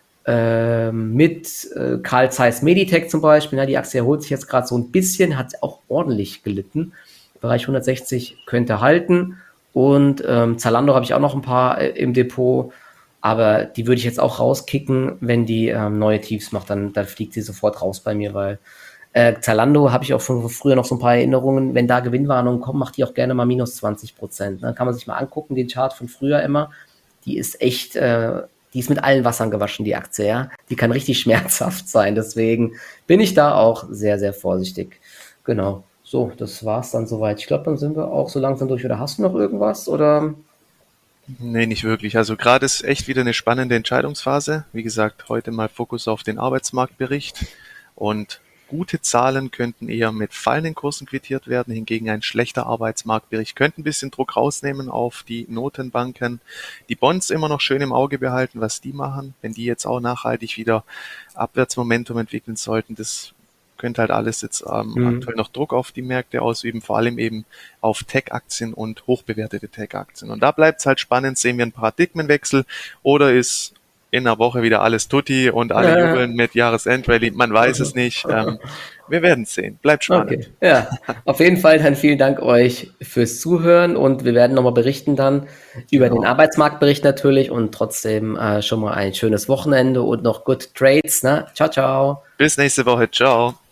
ähm, mit äh, Carl Zeiss Meditech zum Beispiel. Ja, die Aktie erholt sich jetzt gerade so ein bisschen, hat auch ordentlich gelitten. Bereich hundertsechzig könnte halten. Und ähm, Zalando habe ich auch noch ein paar äh, im Depot. Aber die würde ich jetzt auch rauskicken, wenn die ähm, neue Tiefs macht. Dann, dann fliegt sie sofort raus bei mir, weil äh, Zalando habe ich auch von früher noch so ein paar Erinnerungen. Wenn da Gewinnwarnungen kommen, macht die auch gerne mal minus zwanzig Prozent. Dann kann man sich mal angucken, den Chart von früher immer. Die ist echt, äh, die ist mit allen Wassern gewaschen, die Aktie, ja. Die kann richtig schmerzhaft sein. Deswegen bin ich da auch sehr, sehr vorsichtig. Genau. So, das war's dann soweit. Ich glaube, dann sind wir auch so langsam durch. Oder hast du noch irgendwas? Oder? Nee, nicht wirklich. Also gerade ist echt wieder eine spannende Entscheidungsphase. Wie gesagt, heute mal Fokus auf den Arbeitsmarktbericht und gute Zahlen könnten eher mit fallenden Kursen quittiert werden. Hingegen ein schlechter Arbeitsmarktbericht könnte ein bisschen Druck rausnehmen auf die Notenbanken. Die Bonds immer noch schön im Auge behalten, was die machen. Wenn die jetzt auch nachhaltig wieder Abwärtsmomentum entwickeln sollten, das könnte halt alles jetzt ähm, Hm. aktuell noch Druck auf die Märkte ausüben, vor allem eben auf Tech-Aktien und hochbewertete Tech-Aktien. Und da bleibt es halt spannend, sehen wir einen Paradigmenwechsel oder ist in einer Woche wieder alles tutti und alle jubeln mit Jahresendrally? Man weiß es nicht. Ähm, wir werden es sehen. Bleibt spannend. Okay, ja. Auf jeden Fall dann vielen Dank euch fürs Zuhören und wir werden nochmal berichten dann über den Genau. Arbeitsmarktbericht natürlich und trotzdem äh, schon mal ein schönes Wochenende und noch good trades, ne? Ciao, ciao. Bis nächste Woche. Ciao.